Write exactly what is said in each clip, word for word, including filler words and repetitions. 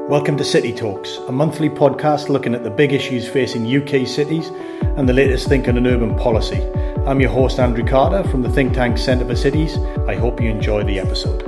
Welcome to City Talks, a monthly podcast looking at the big issues facing U K cities and the latest thinking on urban policy. I'm your host Andrew Carter from the think tank Centre for Cities. I hope you enjoy the episode.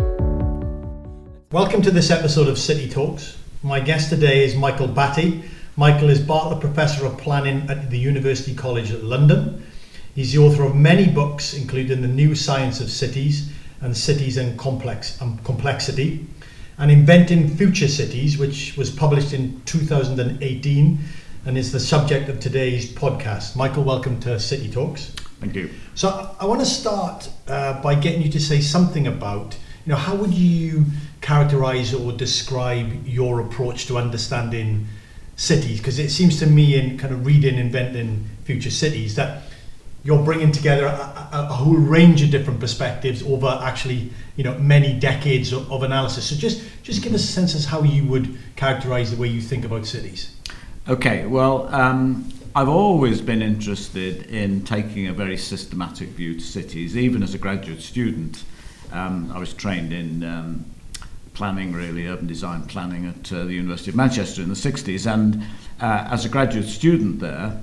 Welcome to this episode of City Talks. My guest today is Michael Batty. Michael is Bartlett Professor of Planning at the University College London. He's the author of many books, including The New Science of Cities and Cities and Complex and Complexity, and Inventing Future Cities, which was published in two thousand eighteen and is the subject of today's podcast. Michael, welcome to City Talks. Thank you. So I want to start uh, by getting you to say something about, you know, how would you characterize or describe your approach to understanding cities? Because it seems to me, in kind of reading Inventing Future Cities, that you're bringing together a, a, a whole range of different perspectives over actually, you know, many decades of, of analysis. So just, just give us a sense of how you would characterize the way you think about cities. Okay, well, um, I've always been interested in taking a very systematic view to cities, even as a graduate student. Um, I was trained in um, planning, really, urban design planning at uh, the University of Manchester in the sixties, and uh, as a graduate student there,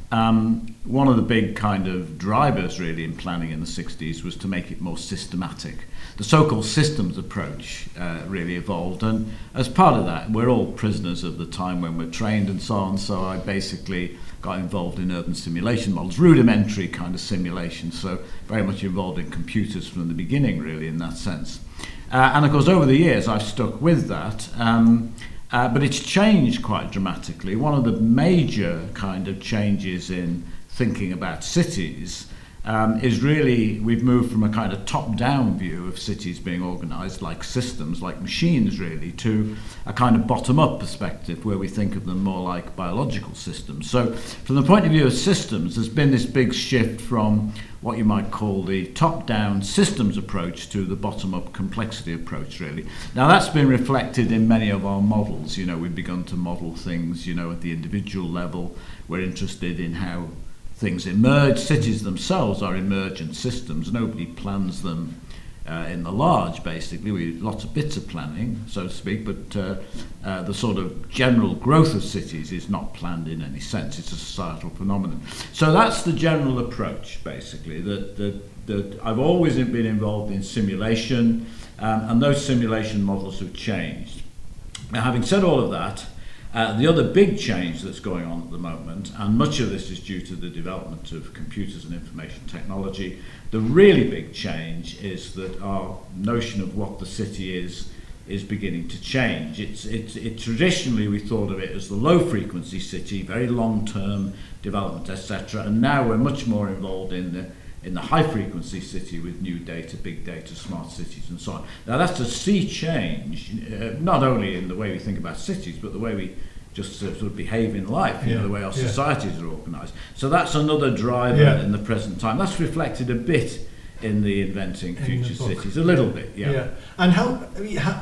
Um, one of the big kind of drivers really in planning in the sixties was to make it more systematic. The so-called systems approach uh, really evolved, and as part of that, we're all prisoners of the time when we're trained and so on, so I basically got involved in urban simulation models, rudimentary kind of simulation, so very much involved in computers from the beginning really in that sense. Uh, and of course over the years I've stuck with that. Um, Uh, but it's changed quite dramatically. One of the major kind of changes in thinking about cities um, is really we've moved from a kind of top-down view of cities being organised like systems, like machines really, to a kind of bottom-up perspective where we think of them more like biological systems. So from the point of view of systems, there's been this big shift from what you might call the top-down systems approach to the bottom-up complexity approach, really. Now, that's been reflected in many of our models. You know, we've begun to model things, you know, at the individual level. We're interested in how things emerge. Cities themselves are emergent systems. Nobody plans them uh, in the large, basically. We have lots of bits of planning, so to speak, but uh, uh, the sort of general growth of cities is not planned in any sense. It's a societal phenomenon. So that's the general approach, basically, that, that, that I've always been involved in simulation, um, and those simulation models have changed. Now, having said all of that, Uh, the other big change that's going on at the moment, and much of this is due to the development of computers and information technology, the really big change is that our notion of what the city is is beginning to change. It's, it's, it, traditionally we thought of it as the low-frequency city, very long-term development, et cetera, and now we're much more involved in the in the high-frequency city with new data, big data, smart cities, and so on. Now that's a sea change, uh, not only in the way we think about cities, but the way we just uh, sort of behave in life, you yeah. know, the way our yeah. societies are organised. So that's another driver yeah. in the present time. That's reflected a bit in the Inventing in Future the Cities, a little bit, yeah. yeah. And how, I mean, how,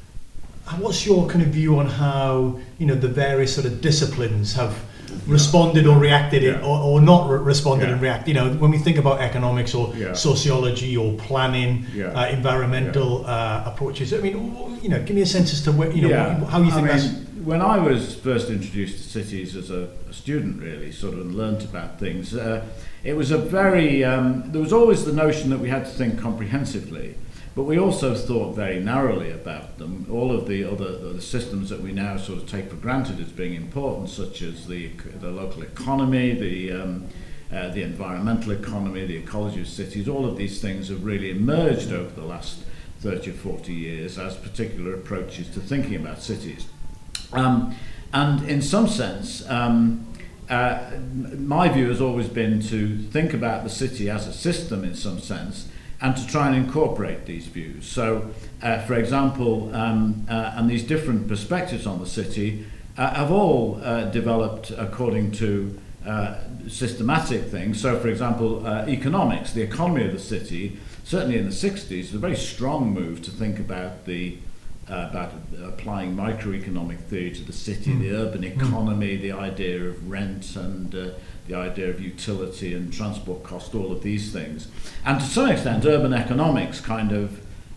what's your kind of view on how, you know, the various sort of disciplines have responded or reacted yeah. in, or, or not re- responded yeah. and react. You know, when we think about economics or yeah. sociology or planning, yeah. uh, environmental yeah. uh, approaches. I mean, you know, give me a sense as to where, you know, yeah. what, how you think I mean, that's. When I was first introduced to cities as a, a student, really, sort of and learnt about things, uh, it was a very. Um, there was always the notion that we had to think comprehensively. But we also thought very narrowly about them. All of the other the systems that we now sort of take for granted as being important, such as the the local economy, the um, uh, the environmental economy, the ecology of cities, all of these things have really emerged over the last thirty or forty years as particular approaches to thinking about cities. Um, and in some sense, um, uh, my view has always been to think about the city as a system in some sense, and to try and incorporate these views. So, uh, for example, um, uh, and these different perspectives on the city uh, have all uh, developed according to uh, systematic things. So, for example, uh, economics, the economy of the city, certainly in the sixties, was a very strong move to think about the uh, about applying microeconomic theory to the city, mm. the urban economy, mm. the idea of rent and uh, the idea of utility and transport cost, all of these things. And to some extent, urban economics kind of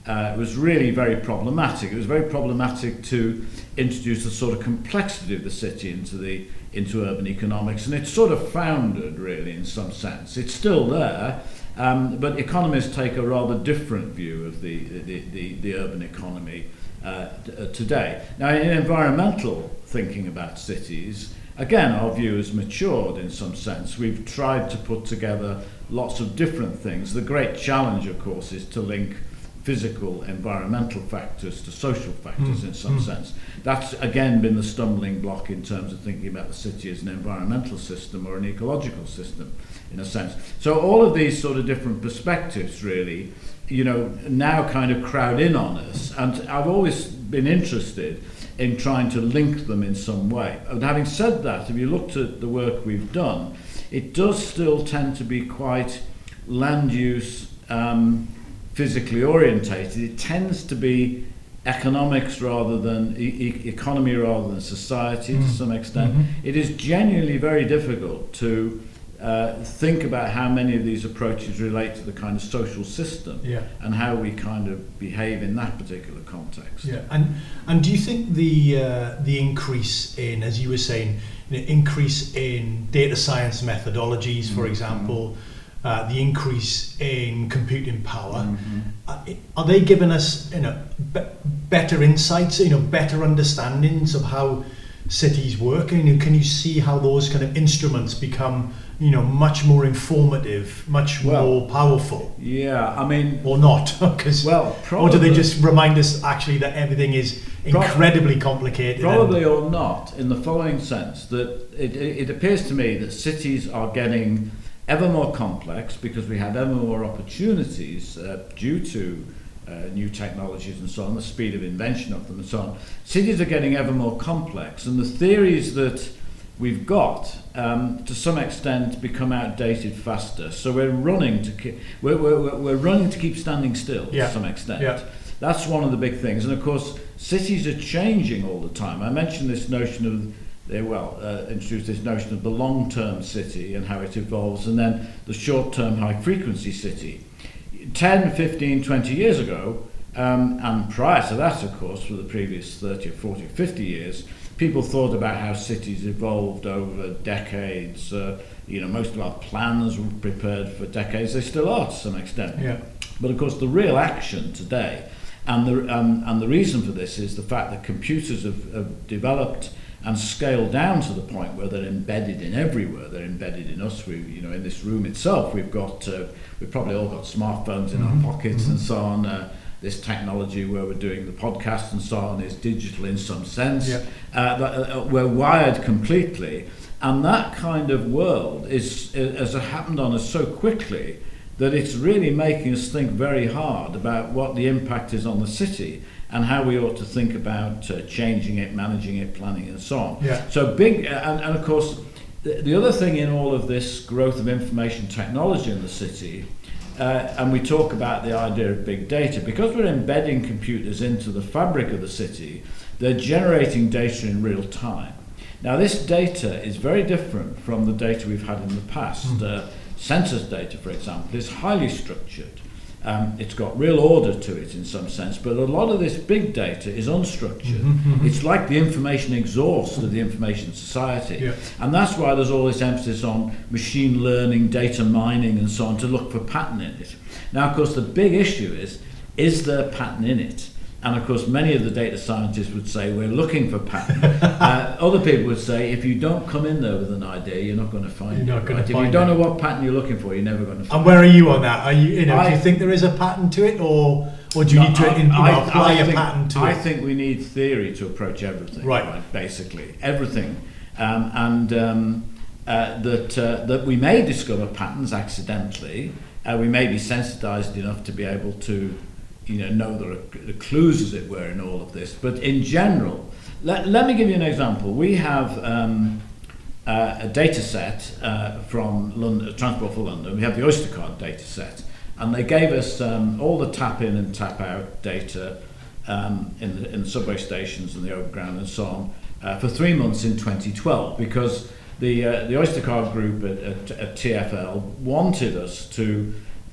uh, it was really very problematic. It was very problematic to introduce the sort of complexity of the city into the into urban economics, and it's sort of foundered really in some sense. It's still there, um, but economists take a rather different view of the the, the, the urban economy uh, t- uh, today. Now, in environmental thinking about cities, again, our view has matured in some sense. We've tried to put together lots of different things. The great challenge, of course, is to link physical, environmental factors to social factors mm. in some mm. sense. That's, again, been the stumbling block in terms of thinking about the city as an environmental system or an ecological system, in a sense. So all of these sort of different perspectives, really, you know, now kind of crowd in on us. And I've always been interested in trying to link them in some way. And having said that, if you looked at the work we've done, it does still tend to be quite land use um, physically orientated. It tends to be economics rather than e- economy rather than society mm. to some extent. Mm-hmm. It is genuinely very difficult to uh, think about how many of these approaches relate to the kind of social system yeah. and how we kind of behave in that particular context. Yeah, and and do you think the uh, the increase in, as you were saying, the increase in data science methodologies, mm-hmm. for example, uh, the increase in computing power, mm-hmm. uh, are they giving us, you know, be- better insights, you know, better understandings of how cities work? And, you know, can you see how those kind of instruments become, you know, much more informative, much well, more powerful? Yeah, I mean, or not? Because well, or do they just remind us actually that everything is incredibly complicated? Probably or not, in the following sense, that it, it appears to me that cities are getting ever more complex because we have ever more opportunities uh, due to uh, new technologies and so on, the speed of invention of them and so on. Cities are getting ever more complex, and the theories that we've got, um, to some extent, become outdated faster. So we're running to keep we're we're, we're running to keep standing still yeah. to some extent. Yeah. That's one of the big things, and of course, cities are changing all the time. I mentioned this notion of they well uh, introduced this notion of the long-term city and how it evolves, and then the short-term high-frequency city. ten, fifteen, twenty years ago, um, and prior to that, of course, for the previous thirty or forty or fifty years, people thought about how cities evolved over decades. Uh, you know, most of our plans were prepared for decades. They still are to some extent. Yeah. But of course, the real action today, and the um, and the reason for this is the fact that computers have, have developed and scaled down to the point where they're embedded in everywhere. They're embedded in us. We, you know, in this room itself, we've got uh, we've probably all got smartphones in mm-hmm. our pockets mm-hmm. and so on. Uh, this technology where we're doing the podcast and so on is digital in some sense. Yeah. Uh, but, uh, we're wired completely, and that kind of world is has happened on us so quickly that it's really making us think very hard about what the impact is on the city and how we ought to think about uh, changing it, managing it, planning and so on. Yeah. So big, uh, and, and of course, the, the other thing in all of this growth of information technology in the city, uh, and we talk about the idea of big data, because we're embedding computers into the fabric of the city, they're generating data in real time. Now this data is very different from the data we've had in the past. Mm. Uh, census data, for example, is highly structured. Um, it's got real order to it in some sense, but a lot of this big data is unstructured. Mm-hmm. It's like the information exhaust of the information society. Yeah. And that's why there's all this emphasis on machine learning, data mining and so on to look for pattern in it. Now, of course, the big issue is, is there pattern in it? And of course, many of the data scientists would say, we're looking for pattern. uh, other people would say, if you don't come in there with an idea, you're not going to find you're it. Not right? If find you don't it. know what pattern you're looking for, you're never going to find it. And where are you on that? Are you, you know, I, do you think there is a pattern to it, or or do you no, need to I, you know, I, apply I a think, pattern to I it? I think we need theory to approach everything. Right. right basically, everything. Um, and um, uh, that, uh, that we may discover patterns accidentally. Uh, we may be sensitized enough to be able to you know, know the, the clues, as it were, in all of this. But in general, let, let me give you an example. We have um, uh, a data set uh, from London, Transport for London. We have the Oystercard data set, and they gave us um, all the tap-in and tap-out data um, in, the, in the subway stations and the overground and so on uh, for three months in twenty twelve, because the uh, the Oystercard group at, at, at T F L wanted us to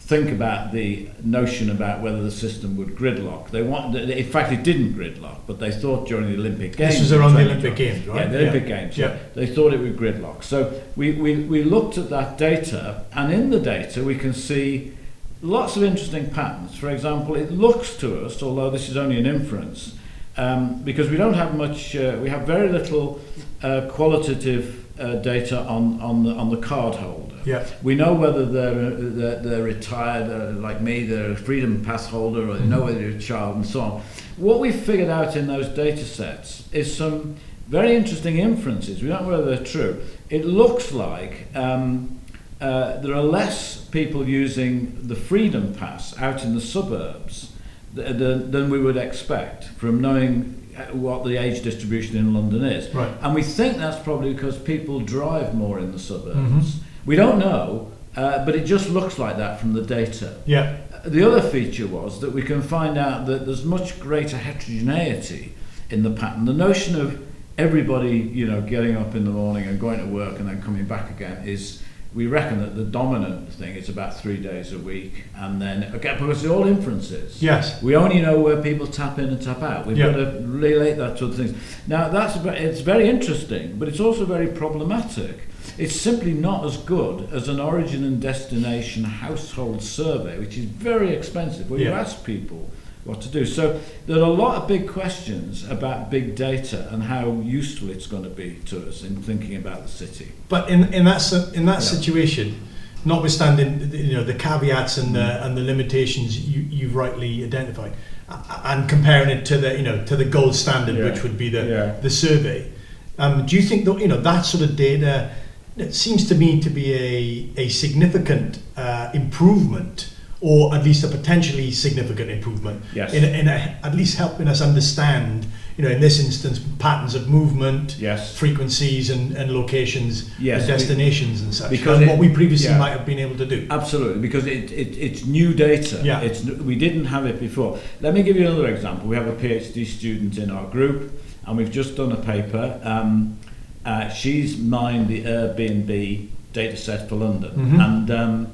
think about the notion about whether the system would gridlock. They want, in fact, it didn't gridlock, but they thought during the Olympic Games. This was around the Olympic Games, right? Yeah, the Olympic yeah. Games. Yeah. They thought it would gridlock. So we, we, we looked at that data, and in the data we can see lots of interesting patterns. For example, it looks to us, although this is only an inference, um, because we don't have much, uh, we have very little uh, qualitative uh, data on, on the on the card holder. Yeah. We know whether they're, they're, they're retired, uh, like me, they're a Freedom Pass holder, or they know whether you're a child, and so on. What we've figured out in those data sets is some very interesting inferences. We don't know whether they're true. It looks like um, uh, there are less people using the Freedom Pass out in the suburbs th- th- than we would expect from knowing what the age distribution in London is. Right. And we think that's probably because people drive more in the suburbs. Mm-hmm. We don't know, uh, but it just looks like that from the data. Yeah. The other feature was that we can find out that there's much greater heterogeneity in the pattern. The notion of everybody, you know, getting up in the morning and going to work and then coming back again is, we reckon that the dominant thing is about three days a week, and then again, because they're all inferences. Yes. We only know where people tap in and tap out. We've Yeah. got to relate that to other things. Now that's it's very interesting, but it's also very problematic. It's simply not as good as an origin and destination household survey, which is very expensive, where you Yeah. ask people what to do. So there are a lot of big questions about big data and how useful it's going to be to us in thinking about the city. But in in that si- in that Yeah. situation, notwithstanding the- you know the caveats and the and the limitations you you've rightly identified, a- and comparing it to the you know to the gold standard, Yeah. which would be the Yeah. the survey, um, do you think that you know that sort of data? It seems to me to be a a significant uh, improvement, or at least a potentially significant improvement, Yes. in, in a, at least helping us understand, you know, in this instance, patterns of movement, Yes. frequencies and, and locations, Yes, and destinations and such, because and it- what we previously yeah. might have been able to do. Absolutely, because it, it, it's new data. Yeah. It's, we didn't have it before. Let me give you another example. We have a PhD student in our group, and we've just done a paper. Um, uh, she's mined the Airbnb data set for London, Mhm. and um,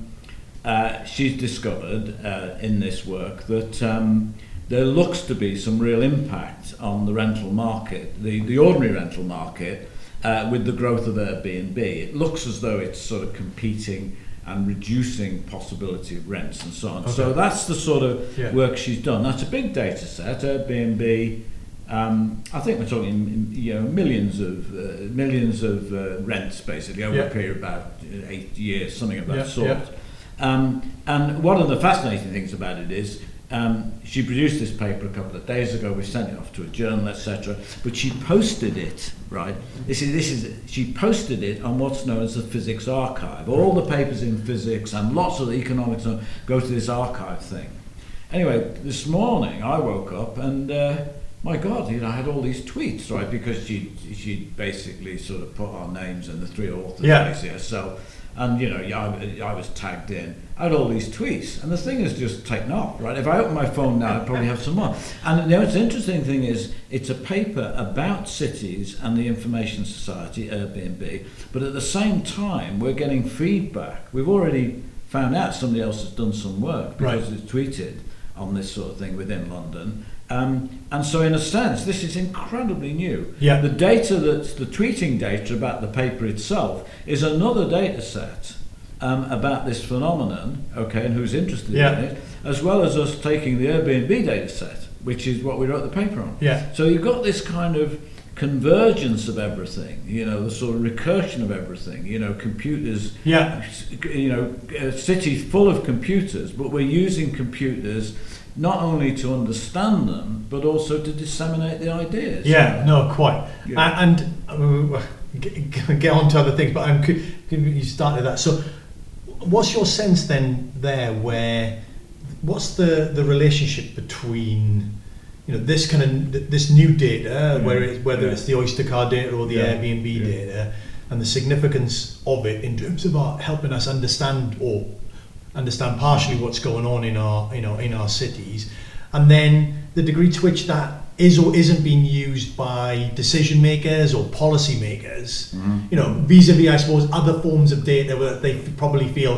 uh, she's discovered uh, in this work that um, there looks to be some real impact on the rental market, the, the ordinary rental market, uh, with the growth of Airbnb. It looks as though it's sort of competing and reducing possibility of rents and so on. Okay. So that's the sort of Yeah. work she's done. That's a big data set. Airbnb, um, I think we're talking you know millions of uh, millions of uh, rents basically over Yeah. a period of about eight years, something of that Yeah, sort. yeah. Um, and one of the fascinating things about it is um, she produced this paper a couple of days ago. We sent it off to a journal, et cetera. But she posted it, right? This is this is she posted it on what's known as the Physics Archive. All the papers in physics and lots of the economics go to this archive thing. Anyway, this morning I woke up and uh, my God, you know, I had all these tweets, right? Because she she basically sort of put our names and the three authors, Yeah. basically herself. And, you know, I, I was tagged in. I had all these tweets, and the thing has just taken off, right? If I open my phone now, I'd probably have some more. And the most interesting thing is, it's a paper about cities and the information society, Airbnb, but at the same time, we're getting feedback. We've already found out somebody else has done some work because Right. it's tweeted on this sort of thing within London. Um, and so in a sense, this is incredibly new. Yeah. The data that's the tweeting data about the paper itself is another data set um, about this phenomenon, okay, and who's interested Yeah. in it, as well as us taking the Airbnb data set, which is what we wrote the paper on. Yeah. So you've got this kind of convergence of everything, you know, the sort of recursion of everything, you know, computers, Yeah. you know, a city full of computers, but we're using computers not only to understand them, but also to disseminate the ideas. Yeah, no, quite. Yeah. And, and uh, get, get on to other things, but I'm cu- you started that. So, what's your sense then there? Where, what's the, the relationship between, you know, this kind of this new data, Yeah. where it, whether Yeah. it's the Oyster card data or the Yeah. Airbnb Yeah. data, and the significance of it in terms of our, helping us understand or understand partially what's going on in our you know in our cities, and then the degree to which that is or isn't being used by decision makers or policy makers, Mhm. you know, vis-a-vis I suppose other forms of data that they f- probably feel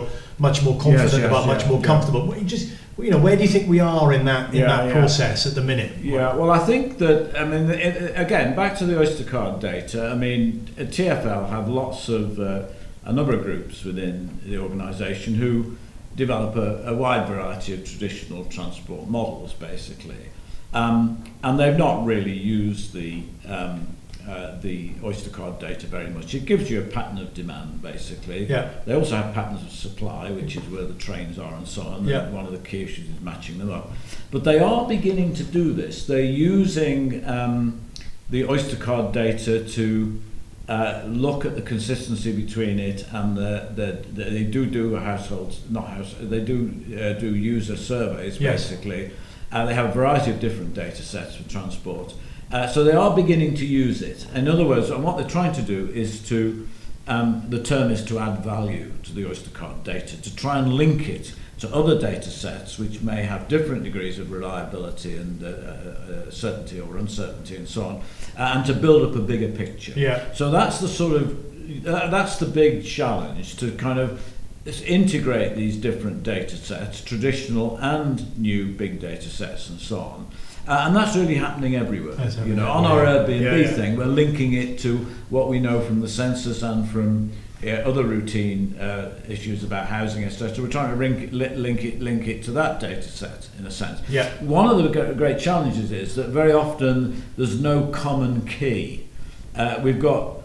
much more confident yes, yes, about, yeah, much more yeah. comfortable. What you just, you know, where do you think we are in that in Yeah, that yeah. process at the minute? Yeah, well, I think that, I mean, it, again, back to the Oyster card data, I mean, T F L have lots of, uh, a number of groups within the organisation who develop a, a wide variety of traditional transport models, basically. Um, and they've not really used the um, uh, the Oyster card data very much. It gives you a pattern of demand, basically. Yeah. They also have patterns of supply, which is where the trains are and so on. Yeah. One of the key issues is matching them up. But they are beginning to do this. They're using um, the Oyster card data to uh, look at the consistency between it and the, the, the they do do households, not house, they do uh, do user surveys, Yes. basically. Uh, they have a variety of different data sets for transport. Uh, so they are beginning to use it. In other words, and what they're trying to do is to, um, the term is to add value to the Oyster card data, to try and link it to other data sets which may have different degrees of reliability and uh, uh, certainty or uncertainty and so on, uh, and to build up a bigger picture. Yeah. So that's the sort of, uh, that's the big challenge, to kind of integrate these different data sets, traditional and new big data sets and so on. Uh, and that's really happening everywhere. That's you know, happening on our everywhere. Airbnb Yeah, yeah. thing, we're linking it to what we know from the census and from uh, other routine uh, issues about housing, et cetera. We're trying to link, li- link it, link it to that data set, in a sense. Yeah. One of the g- great challenges is that very often there's no common key. Uh, we've got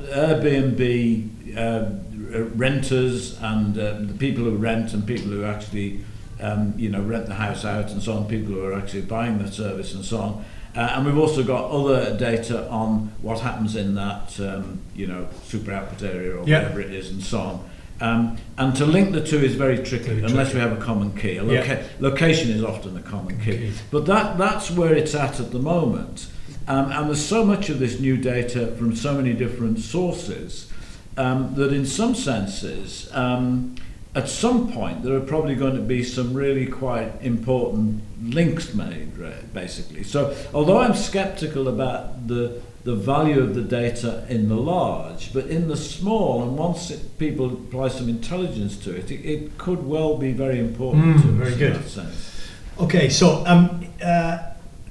Airbnb uh, renters and uh, the people who rent and people who actually um, you know, rent the house out and so on, people who are actually buying the service and so on. Uh, and we've also got other data on what happens in that um, you know, super output area or Yeah. whatever it is and so on. Um, and to link the two is very tricky, Very unless tricky. we have a common key. A loca- Yeah. Location is often a common key. Key. But that, that's where it's at at the moment. Um, and there's so much of this new data from so many different sources um, that in some senses, um, at some point, there are probably going to be some really quite important links made, right, basically. So although I'm skeptical about the the value of the data in the large, but in the small, and once it, people apply some intelligence to it, it, it could well be very important Mm, to us very in good. that sense. Okay, so um, uh,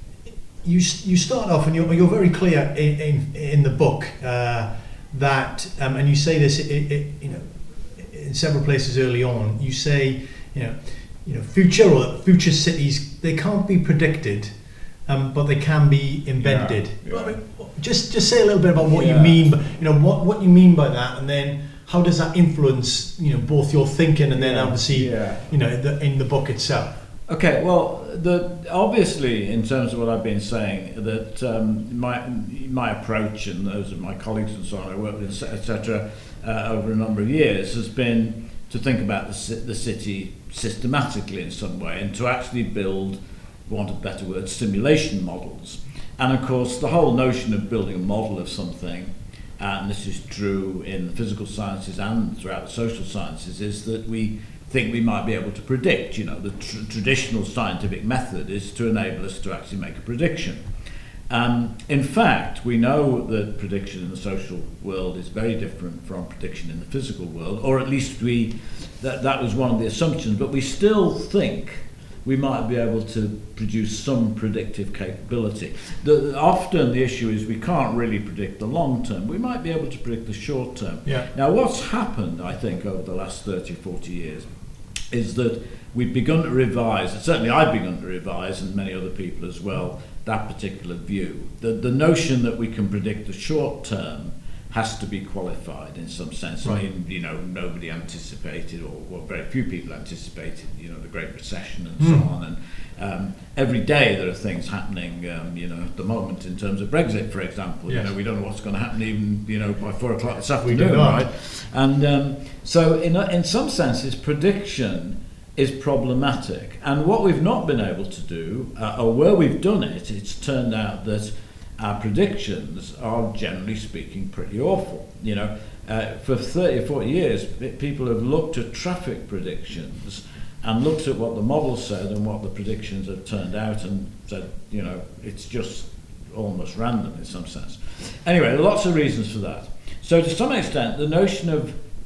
you you start off and you're, you're very clear in, in, in the book uh, that, um, and you say this, it, it, you know, in several places early on. You say, you know, you know, future or future cities, they can't be predicted, um, but they can be embedded. Yeah, yeah. I mean, just just say a little bit about what Yeah. you mean, but you know, what what you mean by that, and then how does that influence, you know, both your thinking and then Yeah, obviously, yeah. you know, the, in the book itself. Okay, well, the, obviously, in terms of what I've been saying, that um, my my approach and those of my colleagues and so on, I work with, et cetera, uh, over a number of years, has been to think about the, ci- the city systematically in some way and to actually build, for want of a better word, simulation models. And of course, the whole notion of building a model of something, and this is true in the physical sciences and throughout the social sciences, is that we think we might be able to predict. You know, the tr- traditional scientific method is to enable us to actually make a prediction. Um, in fact, we know that prediction in the social world is very different from prediction in the physical world, or at least we that, that was one of the assumptions, but we still think we might be able to produce some predictive capability. The, often the issue is we can't really predict the long term. We might be able to predict the short term. Yeah. Now, what's happened, I think, over the last thirty, forty years is that we've begun to revise, and certainly I've begun to revise, and many other people as well, that particular view. The, the notion that we can predict the short term has to be qualified in some sense. Right. I mean, you know, nobody anticipated, or well, very few people anticipated, you know, the Great Recession and Mm. so on. And um, every day there are things happening, um, you know, at the moment in terms of Brexit, for example. Yes. You know, we don't know what's going to happen even, you know, by four o'clock this We afternoon, do not. right? And um, so in, in some senses, prediction is problematic. And what we've not been able to do, uh, or where we've done it, it's turned out that our predictions are, generally speaking, pretty awful. You know, uh, for thirty or forty years, people have looked at traffic predictions and looked at what the model said and what the predictions have turned out and said, you know, it's just almost random in some sense. Anyway, there are lots of reasons for that. So to some extent, the notion of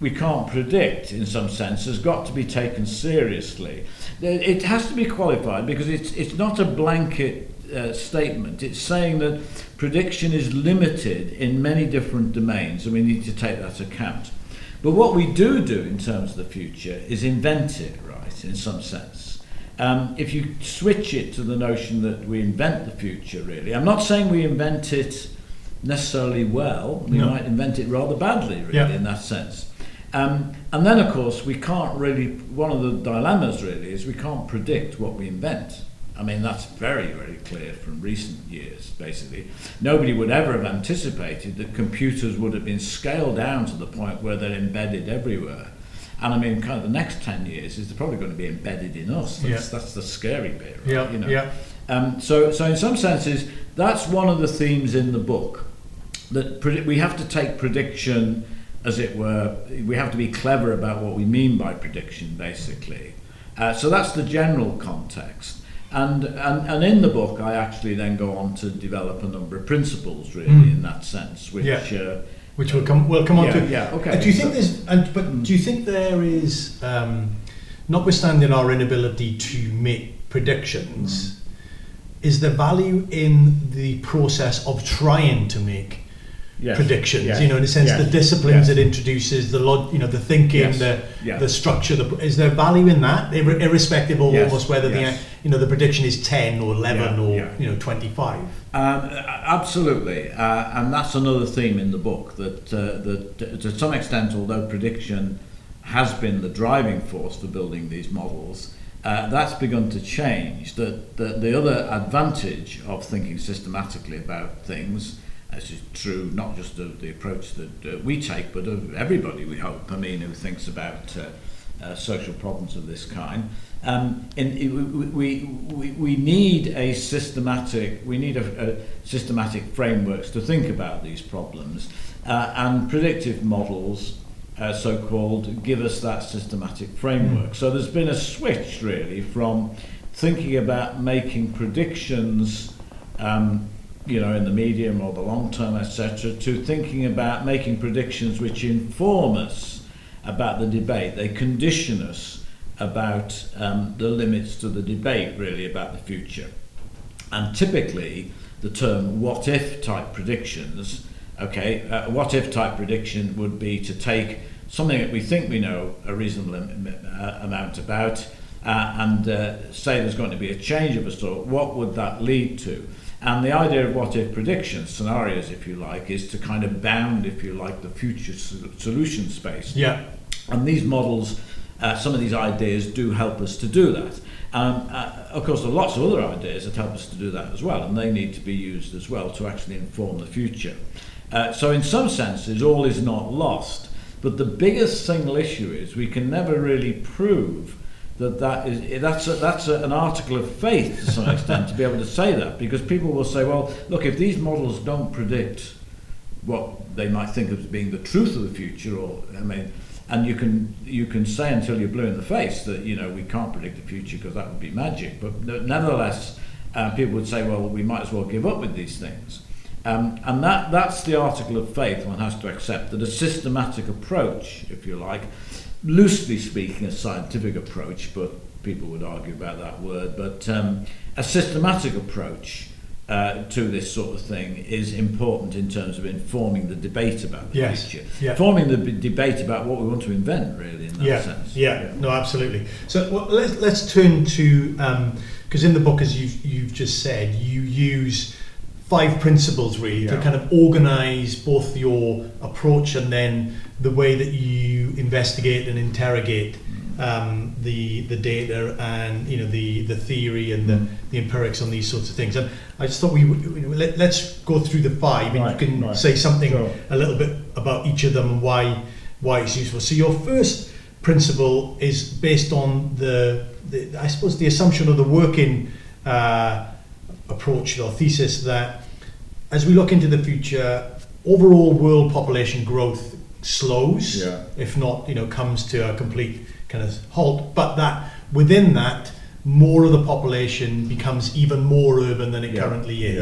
we can't predict in some sense has got to be taken seriously. It has to be qualified because it's it's not a blanket uh, statement. It's saying that prediction is limited in many different domains, and we need to take that account. But what we do do in terms of the future is invent it, right, in some sense. Um, if you switch it to the notion that we invent the future, really, I'm not saying we invent it necessarily well. We no. might invent it rather badly, really, yeah. in that sense. Um, and then, of course, we can't really, one of the dilemmas really is we can't predict what we invent. I mean, that's very, very clear from recent years, basically. Nobody would ever have anticipated that computers would have been scaled down to the point where they're embedded everywhere. And I mean, kind of the next ten years is they're probably going to be embedded in us. That's, yeah. that's the scary bit, right? Yeah, you know? yeah. Um, so, so in some senses, that's one of the themes in the book, that predi- we have to take prediction, as it were, we have to be clever about what we mean by prediction, basically. Uh, so that's the general context. And, and and in the book, I actually then go on to develop a number of principles, really, mm. in that sense, which... Yeah. Uh, which we'll come, we'll come on yeah, to. Yeah, okay. Uh, do you think so, there's, and, but mm. do you think there is, um, notwithstanding our inability to make predictions, mm. is there value in the process of trying to make yes. predictions? Yes. You know, in a sense, yes. the disciplines yes. it introduces, the log, you know, the thinking, yes. the yes. the structure. The, is there value in that, ir- irrespective of yes. almost whether yes. the you know the prediction is ten or eleven yeah. or yeah. you know twenty-five? Um, absolutely, uh, and that's another theme in the book that uh, that to some extent, although prediction has been the driving force for building these models, uh, that's begun to change. That the, the other advantage of thinking systematically about things, this is true not just of the approach that uh, we take, but of everybody, we hope, I mean, who thinks about uh, uh, social problems of this kind. Um, in, we, we, we need a systematic, we need a, a systematic frameworks to think about these problems, uh, and predictive models, uh, so-called, give us that systematic framework. Mm. So there's been a switch, really, from thinking about making predictions um, you know, in the medium or the long term, et cetera, to thinking about making predictions which inform us about the debate. They condition us about um, the limits to the debate, really, about the future. And typically, the term what-if type predictions, okay, uh, what-if type prediction would be to take something that we think we know a reasonable am- uh, amount about uh, and uh, say there's going to be a change of a sort. What would that lead to? And the idea of what-if predictions, scenarios, if you like, is to kind of bound, if you like, the future so- solution space. Yeah. And these models, uh, some of these ideas do help us to do that. Um, uh, of course, there are lots of other ideas that help us to do that as well, and they need to be used as well to actually inform the future. Uh, so in some senses, all is not lost. But the biggest single issue is we can never really prove that that is that's a, that's a, an article of faith to some extent to be able to say that, because people will say, well, look, if these models don't predict what they might think of as being the truth of the future, or I mean, and you can you can say until you're blue in the face that, you know, we can't predict the future because that would be magic, but nevertheless uh, people would say, well, we might as well give up with these things. Um, and that that's the article of faith one has to accept, that a systematic approach, if you like, loosely speaking a scientific approach, but people would argue about that word, but um, a systematic approach uh, to this sort of thing is important in terms of informing the debate about the yes. future. Yeah. Informing the b- debate about what we want to invent, really, in that yeah. sense. Yeah, yeah, no, absolutely. So well, let's, let's turn to, because um, in the book, as you've, you've just said, you use five principles, really, yeah. to kind of organise both your approach and then the way that you investigate and interrogate um, the the data and, you know, the, the theory and the, the empirics on these sorts of things. And I just thought we would, you know, let, let's go through the five, and right, you can right. say something sure. a little bit about each of them and why why it's useful. So your first principle is based on the, the I suppose the assumption of the working uh, approach or thesis that as we look into the future, overall world population growth slows, yeah. if not, you know, comes to a complete kind of halt, but that within that, more of the population becomes even more urban than it yeah. currently is. Yeah.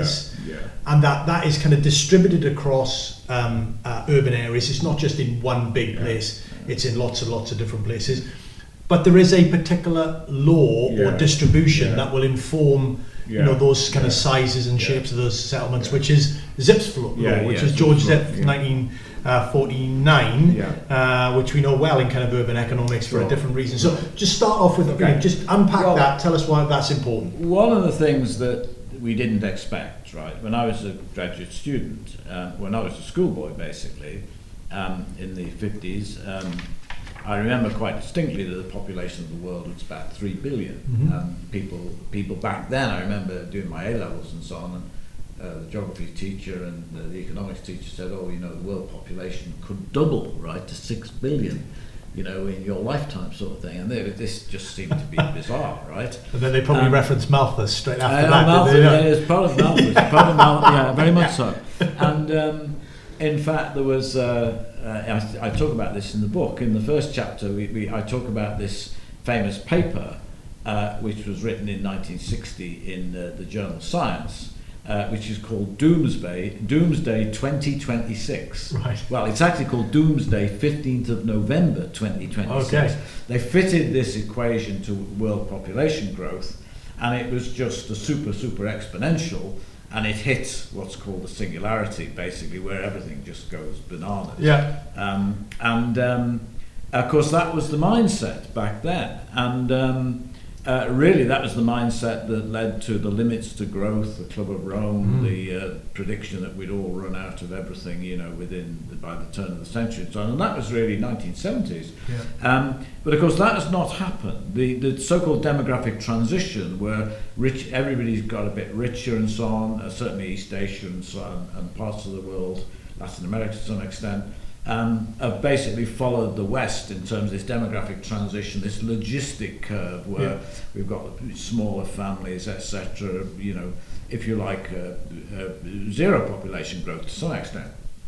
Yeah. and that, that is kind of distributed across um, uh, urban areas. It's not just in one big Yeah. place, it's in lots and lots of different places. But there is a particular law Yeah. or distribution Yeah. that will inform Yeah. you know, those kind Yeah. of sizes and Yeah. shapes of those settlements, Yeah. which is Zipf's law, Yeah, which yeah, was George Zipf's law, Zipf, yeah. nineteen forty-nine, Yeah. uh, which we know well in kind of urban economics for Sure. a different reason. So just start off with, Okay. just unpack Well- that, tell us why that's important. One of the things that we didn't expect, right, when I was a graduate student, uh, when I was a schoolboy basically, um, in the fifties, um, I remember quite distinctly that the population of the world was about three billion. Mhm. Um, people, people back then, I remember doing my A-levels and so on, and uh, the geography teacher and uh, the economics teacher said, oh, you know, the world population could double, right, to six billion, you know, in your lifetime sort of thing. And they, this just seemed to be bizarre, right? And then they probably Um, referenced Malthus straight after Uh, that. Malthus, did they? yeah, it's part of Malthus, part of Malthus, yeah, very much so. And um, in fact, there was, uh, uh, I, I talk about this in the book. In the first chapter, we, we, I talk about this famous paper, uh, which was written in nineteen sixty in uh, the journal Science, uh, which is called Doomsday, Doomsday twenty twenty-six. Right. Well, it's actually called Doomsday fifteenth of November twenty twenty-six. Okay. They fitted this equation to world population growth, and it was just a super, super exponential, and it hit what's called the singularity, basically, where everything just goes bananas. Yeah. Um, and um, of course, that was the mindset back then, and um, uh, really that was the mindset that led to the limits to growth, the Club of Rome, Mm. the uh, prediction that we'd all run out of everything, you know, within the, by the turn of the century and so on. And that was really nineteen seventies. Yeah. Um, but of course, that has not happened. The the so-called demographic transition, where rich everybody's got a bit richer and so on, uh, certainly East Asia and so on, and parts of the world, Latin America to some extent, um, have basically followed the West in terms of this demographic transition, this logistic curve where Yeah. we've got smaller families, et cetera. You know, if you like, uh, uh, zero population growth to some extent.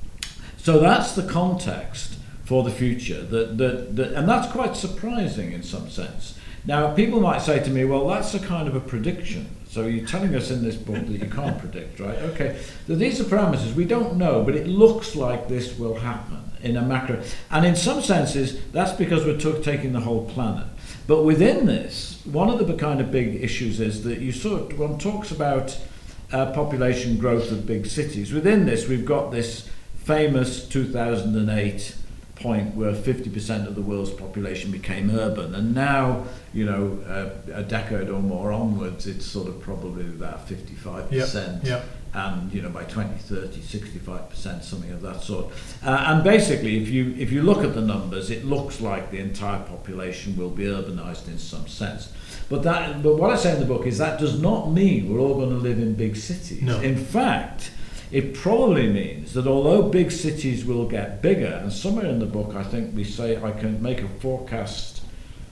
So that's the context for the future, that, that, that, and that's quite surprising in some sense. Now, people might say to me, well, that's a kind of a prediction. So you're telling us in this book that you can't predict, right? Okay, so these are parameters we don't know, but it looks like this will happen in a macro. And in some senses, that's because we're t- taking the whole planet. But within this, one of the kind of big issues is that you sort of, one talks about uh, population growth of big cities. Within this, we've got this famous two thousand eight point where fifty percent of the world's population became urban, and now, you know, uh, a decade or more onwards, it's sort of probably about fifty-five percent. Yep, yep. And you know, by twenty thirty, sixty-five percent, something of that sort. Uh, and basically, if you if you look at the numbers, it looks like the entire population will be urbanized in some sense. But that, but what I say in the book is that does not mean we're all going to live in big cities. No. In fact, it probably means that although big cities will get bigger, and somewhere in the book I think we say I can make a forecast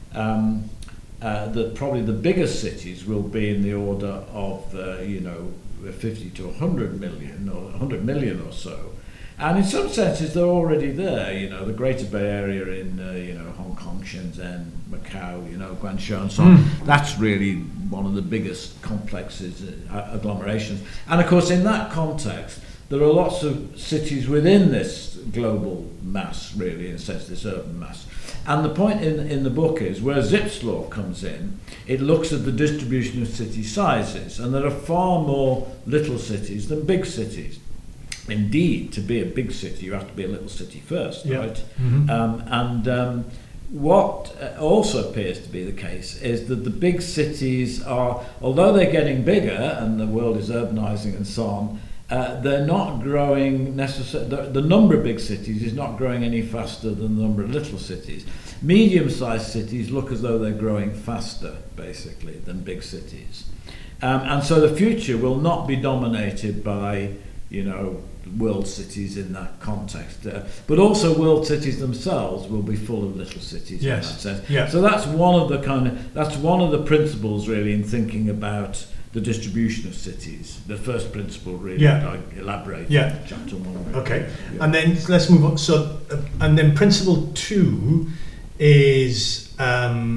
um, uh, that probably the biggest cities will be in the order of uh, you know fifty to one hundred million or one hundred million or so. And in some senses they're already there, you know, the Greater Bay Area in uh, you know Hong Kong, Shenzhen, Macau, you know, Guangzhou and so on. Mm. That's really one of the biggest complexes, uh, agglomerations. And of course in that context there are lots of cities within this global mass, really, in a sense, this urban mass. And the point in, in the book is where Zipf's law comes in, it looks at the distribution of city sizes, and there are far more little cities than big cities. Indeed, to be a big city, you have to be a little city first, Yeah. right? Mhm. Um, and um, what uh, also appears to be the case is that the big cities are, although they're getting bigger and the world is urbanizing and so on, uh, they're not growing necessarily, the, the number of big cities is not growing any faster than the number of little cities. Medium-sized cities look as though they're growing faster, basically, than big cities. Um, and so the future will not be dominated by, you know, world cities in that context, uh, but also world cities themselves will be full of little cities. Yes. In that sense. Yeah. So that's one of the kind of that's one of the principles really in thinking about the distribution of cities. The first principle really Yeah. that I elaborate Yeah. in chapter one. Okay, Yeah. and then let's move on. So, uh, and then principle two is um,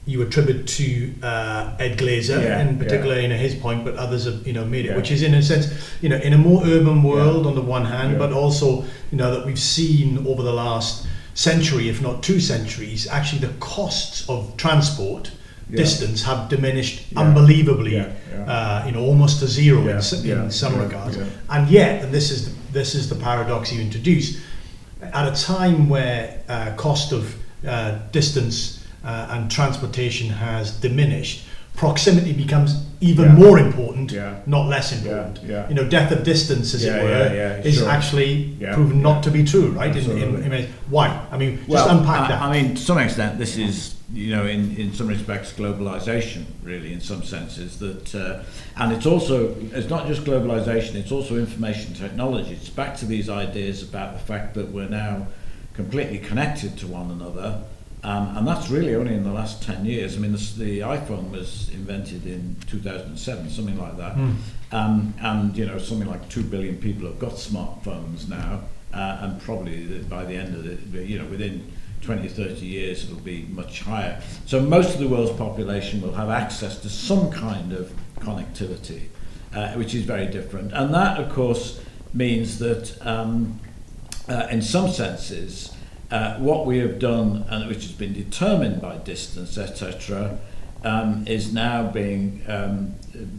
you attribute to uh, Ed Glazer, Yeah, in particular, yeah. you know, his point, but others have, you know, made it, Yeah. which is in a sense, you know, in a more urban world Yeah. on the one hand, Yeah. but also, you know, that we've seen over the last century, if not two centuries, actually the costs of transport Yeah. distance have diminished Yeah. unbelievably, Yeah, yeah. Uh, you know, almost to zero Yeah, in, s- in yeah, some yeah, regards. yeah. And yet, and this is the, this is the paradox you introduce, at a time where uh, cost of uh, distance uh, and transportation has diminished, proximity becomes even Yeah. more important, Yeah. not less important. Yeah, yeah. You know, death of distance, as Yeah, it were, yeah, yeah, is sure. actually Yeah, proven not yeah. to be true, right? In, in, Absolutely. in, why? I mean, just Well, unpack I, that. I mean, to some extent, this is, you know, in, in some respects, globalization, really, in some senses. That, uh, and it's also, it's not just globalization, it's also information technology. It's back to these ideas about the fact that we're now completely connected to one another. Um, and that's really only in the last ten years. I mean, the, the iPhone was invented in two thousand seven, something like that. Mm. Um, and, you know, something like two billion people have got smartphones now. Uh, and probably the, by the end of it, you know, within twenty, thirty years, it'll be much higher. So most of the world's population will have access to some kind of connectivity, uh, which is very different. And that, of course, means that um, uh, in some senses, Uh, what we have done, and which has been determined by distance, et cetera, um, is now being um,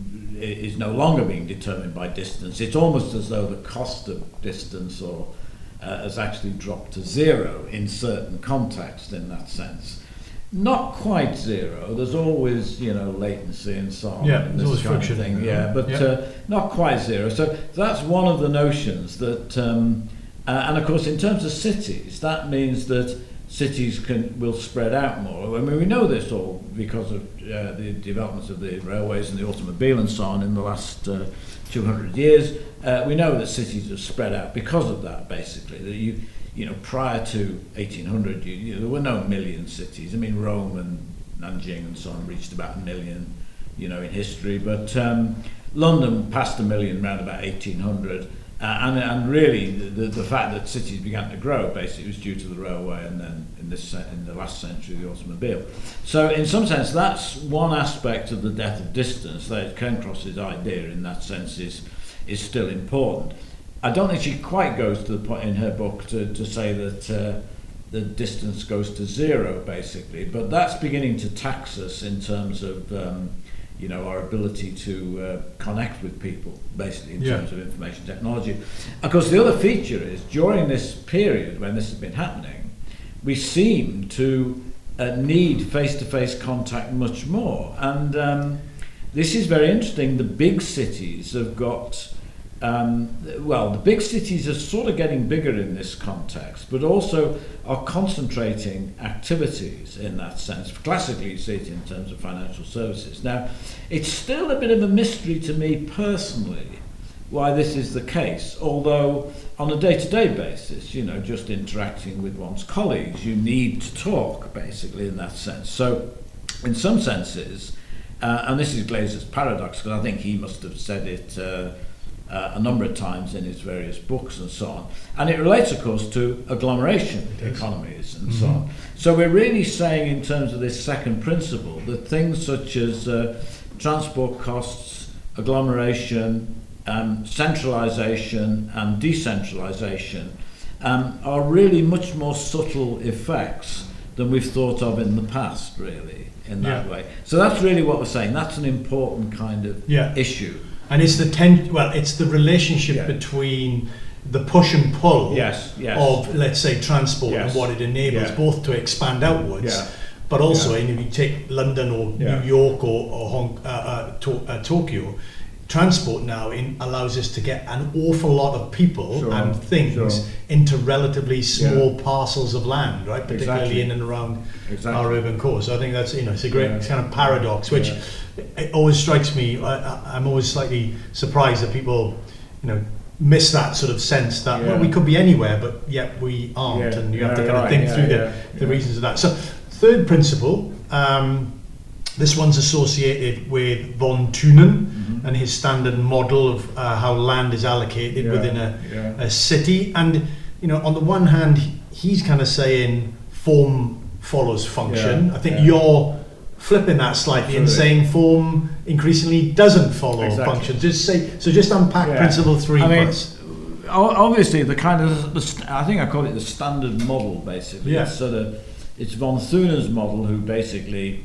is no longer being determined by distance. It's almost as though the cost of distance or uh, has actually dropped to zero in certain contexts. In that sense, not quite zero. There's always, you know, latency and so on. Yeah, and there's this always kind of friction. thing. Yeah, but Yeah. Uh, not quite zero. So that's one of the notions that. Um, Uh, and of course, in terms of cities, that means that cities can will spread out more. I mean, we know this all because of uh, the developments of the railways and the automobile and so on in the last uh, two hundred years. Uh, we know that cities have spread out because of that, basically. That you, you know, prior to eighteen hundred, you, you, there were no million cities. I mean, Rome and Nanjing and so on reached about a million, you know, in history. But um, London passed a million around about eighteen hundred. Uh, and, and really, the, the fact that cities began to grow basically was due to the railway, and then in this in the last century, the automobile. So, in some sense, that's one aspect of the death of distance. That Cairncross's idea, in that sense, is is still important. I don't think she quite goes to the point in her book to, to say that uh, the distance goes to zero, basically, but that's beginning to tax us in terms of. Um, you know, our ability to uh, connect with people, basically, in Yeah. terms of information technology. Of course, the other feature is, during this period when this has been happening, we seem to uh, need face-to-face contact much more. And um, this is very interesting. The big cities have got, um, well, the big cities are sort of getting bigger in this context, but also are concentrating activities in that sense. Classically, you see it in terms of financial services. Now, it's still a bit of a mystery to me personally why this is the case, although on a day-to-day basis, you know, just interacting with one's colleagues, you need to talk, basically, in that sense. So, in some senses, uh, and this is Glazer's paradox, because I think he must have said it uh, Uh, a number of times in his various books and so on. And it relates, of course, to agglomeration economies and mm-hmm. so on. So we're really saying, in terms of this second principle, that things such as uh, transport costs, agglomeration, um, centralisation and decentralisation um, are really much more subtle effects than we've thought of in the past, really, in that Yeah. way. So that's really what we're saying. That's an important kind of Yeah. issue. And it's the ten, well, it's the relationship Yeah. between the push and pull Yes, yes. of, let's say, transport Yes. and what it enables, Yeah. both to expand outwards, Yeah. but also, Yeah. and if you take London or Yeah. New York or, or Hong, uh, uh, to, uh, Tokyo, transport now in, allows us to get an awful lot of people Sure, and things sure. into relatively small parcels of land, right? Particularly Exactly. in and around Exactly. our urban core. So I think that's, you know, it's a great Yeah. kind of paradox, which Yeah. it always strikes me. I, I- I'm always slightly surprised that people, you know, miss that sort of sense that well, Yeah. we could be anywhere, but yet we aren't, Yeah. and you have Yeah, to kind of right. think Yeah, through yeah, the, the yeah. reasons of that. So, third principle. Um, This one's associated with von Thunen Mm-hmm. and his standard model of uh, how land is allocated Yeah, within a, yeah. a city. And, you know, on the one hand, he's kind of saying form follows function. Yeah, I think yeah. your flipping that slightly Absolutely. and saying form increasingly doesn't follow Exactly. function. Just say so. Just unpack Yeah. principle three I for mean, us. o- obviously, the kind of the st- I think I call it the standard model. Basically, Yeah. it's sort of it's von Thunen's model, who basically,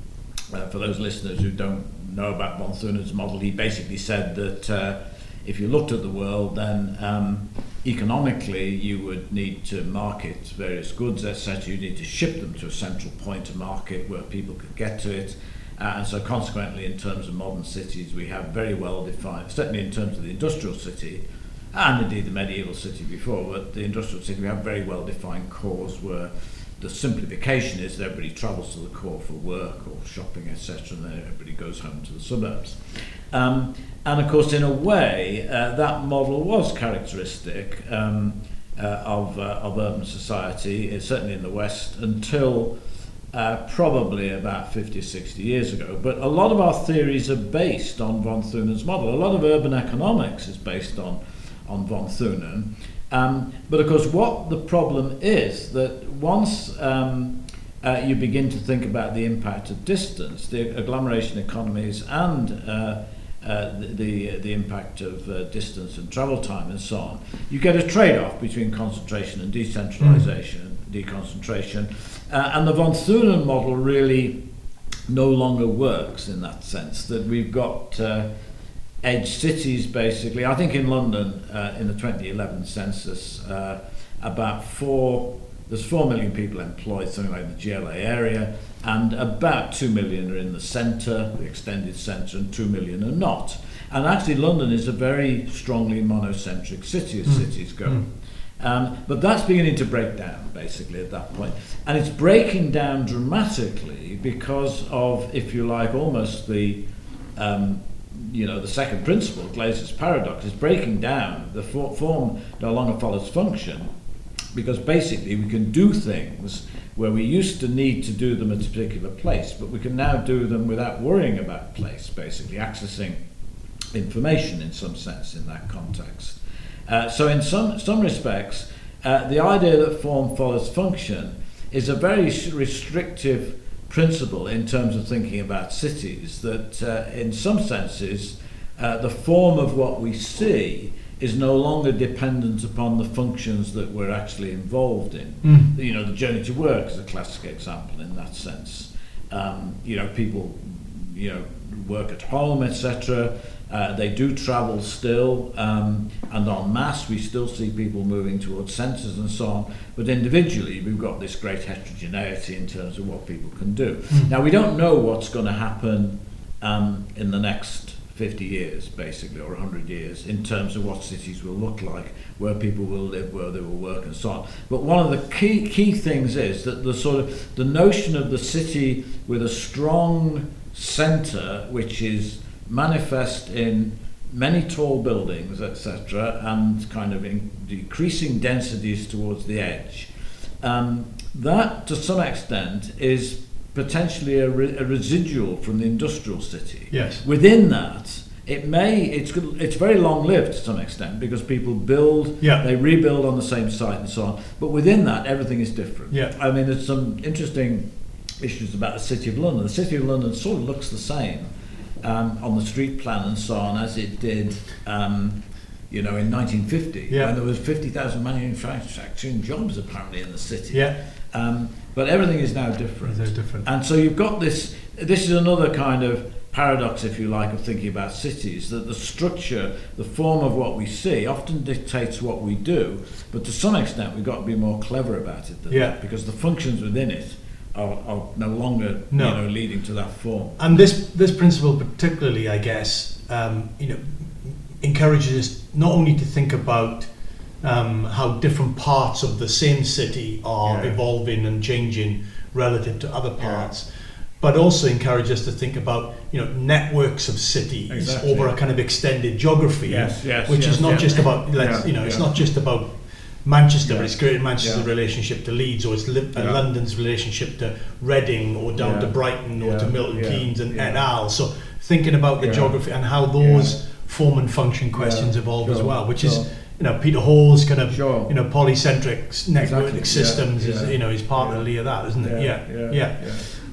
uh, for those listeners who don't know about von Thunen's model, he basically said that uh, if you looked at the world, then um, economically you would need to market various goods, et cetera. You need to ship them to a central point to market where people could get to it. Uh, and so consequently, in terms of modern cities, we have very well defined, certainly in terms of the industrial city, and indeed the medieval city before, but the industrial city, we have very well defined cores where the simplification is that everybody travels to the core for work or shopping, et cetera, and then everybody goes home to the suburbs. Um, and of course, in a way, uh, that model was characteristic um, uh, of, uh, of urban society, uh, certainly in the West, until uh, probably about fifty, sixty years ago. But a lot of our theories are based on von Thunen's model. A lot of urban economics is based on, on von Thunen. Um, but of course, what the problem is that once um, uh, you begin to think about the impact of distance, the agglomeration economies, and uh, uh, the, the the impact of uh, distance and travel time and so on, you get a trade-off between concentration and decentralization, mm. deconcentration, uh, and the von Thunen model really no longer works in that sense. That we've got Uh, edge cities, basically. I think in London, uh, in the twenty eleven census, uh, about four, there's four million people employed, something like the G L A area, and about two million are in the centre, the extended centre, and two million are not. And actually London is a very strongly monocentric city as mm. cities go. Mm. Um, but that's beginning to break down, basically, at that point. And it's breaking down dramatically because of, if you like, almost the um, you know, the second principle, Glazer's paradox, is breaking down. The for- form no longer follows function, because basically we can do things where we used to need to do them at a particular place, but we can now do them without worrying about place, basically accessing information in some sense in that context. Uh, so in some some respects, uh, the idea that form follows function is a very restrictive principle in terms of thinking about cities, that uh, in some senses uh, the form of what we see is no longer dependent upon the functions that we're actually involved in. Mm. You know, the journey to work is a classic example in that sense. Um, you know, people, you know, work at home, et cetera. Uh, they do travel still, um, and en masse we still see people moving towards centres and so on. But individually, we've got this great heterogeneity in terms of what people can do. Mm. Now, we don't know what's going to happen um, in the next fifty years, basically, or one hundred years, in terms of what cities will look like, where people will live, where they will work, and so on. But one of the key key things is that the sort of the notion of the city with a strong centre, which is manifest in many tall buildings, et cetera, and kind of in decreasing densities towards the edge. Um, that, to some extent, is potentially a, re- a residual from the industrial city. Yes. Within that, it may it's it's very long-lived to some extent because people build, yeah. they rebuild on the same site and so on. But within that, everything is different. Yeah. I mean, there's some interesting issues about the City of London. The City of London sort of looks the same Um, on the street plan and so on as it did, um, you know, in nineteen fifty, yeah. when there was fifty thousand manufacturing jobs apparently in the city. Yeah. Um, but everything is now different. They're different. And so you've got this. This is another kind of paradox, if you like, of thinking about cities. That the structure, the form of what we see, often dictates what we do. But to some extent, we've got to be more clever about it than yeah. that, because the functions within it Are, are no longer, no. you know, leading to that form. And this this principle, particularly, I guess, um, you know, encourages us not only to think about um, how different parts of the same city are yeah. evolving and changing relative to other parts, yeah. but also encourages us to think about, you know, networks of cities exactly. over a kind of extended geography, yes, yes, which yes, is not yes. just about, let's, yeah, you know, yeah. it's not just about Manchester, yeah. but it's Greater Manchester's yeah. relationship to Leeds, or it's Li- yeah. London's relationship to Reading, or down yeah. to Brighton, or yeah. to Milton yeah. Keynes and yeah. et al. So thinking about the yeah. geography and how those yeah. form and function questions yeah. evolve sure. as well, which sure. is, you know, Peter Hall's kind of, sure. you know, polycentric network exactly. systems yeah. is, yeah. you know, is partly yeah. of that, isn't it? Yeah. Yeah. yeah. yeah. yeah.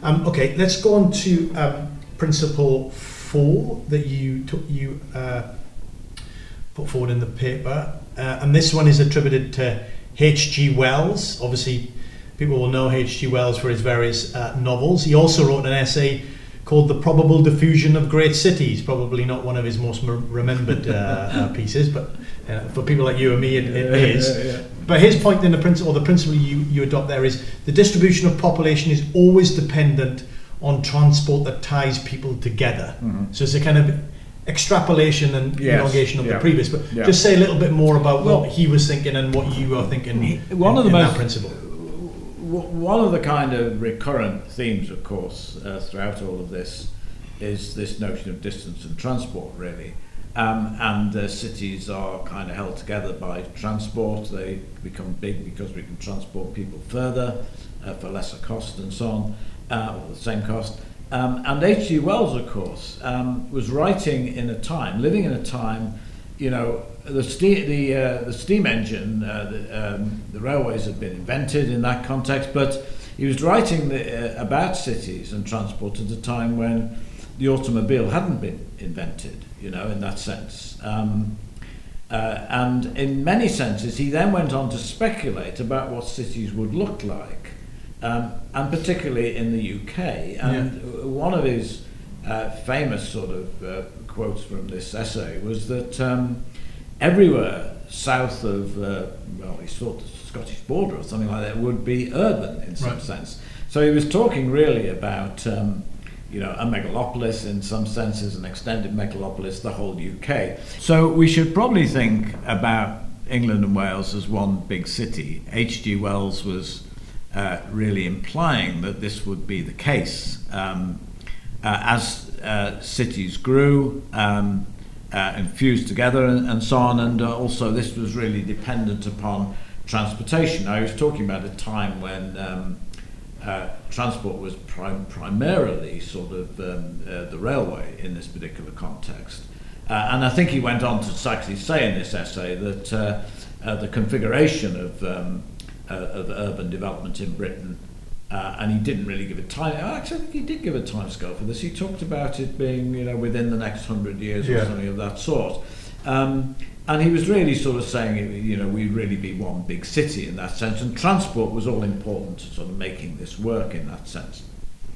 Um, okay, let's go on to um, principle four that you took, you uh, put forward in the paper, uh, and this one is attributed to H G Wells. Obviously, people will know H G Wells for his various uh, novels. He also wrote an essay called The Probable Diffusion of Great Cities, probably not one of his most m- remembered uh, uh, pieces, but uh, for people like you and me, it, it yeah, is. Yeah, yeah. But his point in the principle, or the principle you, you adopt there, is the distribution of population is always dependent on transport that ties people together. Mm-hmm. So it's a kind of extrapolation and yes, elongation of yeah. the previous. But yeah. just say a little bit more about well, what he was thinking and what you are thinking one in, of the in most, that principle. One of the kind of recurrent themes, of course, uh, throughout all of this is this notion of distance and transport, really. Um, and uh, cities are kind of held together by transport. They become big because we can transport people further uh, for lesser cost and so on, uh, or the same cost. Um, and H G Wells, of course, um, was writing in a time, living in a time, you know, the, ste- the, uh, the steam engine, uh, the, um, the railways had been invented in that context, but he was writing the, uh, about cities and transport at a time when the automobile hadn't been invented, you know, in that sense. Um, uh, and in many senses, he then went on to speculate about what cities would look like, um, and particularly in the U K. And yeah. one of his uh, famous sort of uh, quotes from this essay was that um, everywhere south of, uh, well, he thought the Scottish border or something like that would be urban in some right. sense. So he was talking really about um, you know, a megalopolis in some senses, an extended megalopolis, the whole U K. So we should probably think about England and Wales as one big city. H G Wells was uh, really implying that this would be the case. Um, uh, as uh, cities grew um, uh, and fused together and, and so on, and uh, also this was really dependent upon transportation. I was talking about a time when um, Uh, transport was prim- primarily sort of um, uh, the railway in this particular context. Uh, and I think he went on to actually say in this essay that uh, uh, the configuration of, um, uh, of urban development in Britain, uh, and he didn't really give a time, actually I think he did give a time scale for this. He talked about it being, you know, within the next hundred years yeah. or something of that sort. Um, And he was really sort of saying, you know, we'd really be one big city in that sense, and transport was all important to sort of making this work in that sense.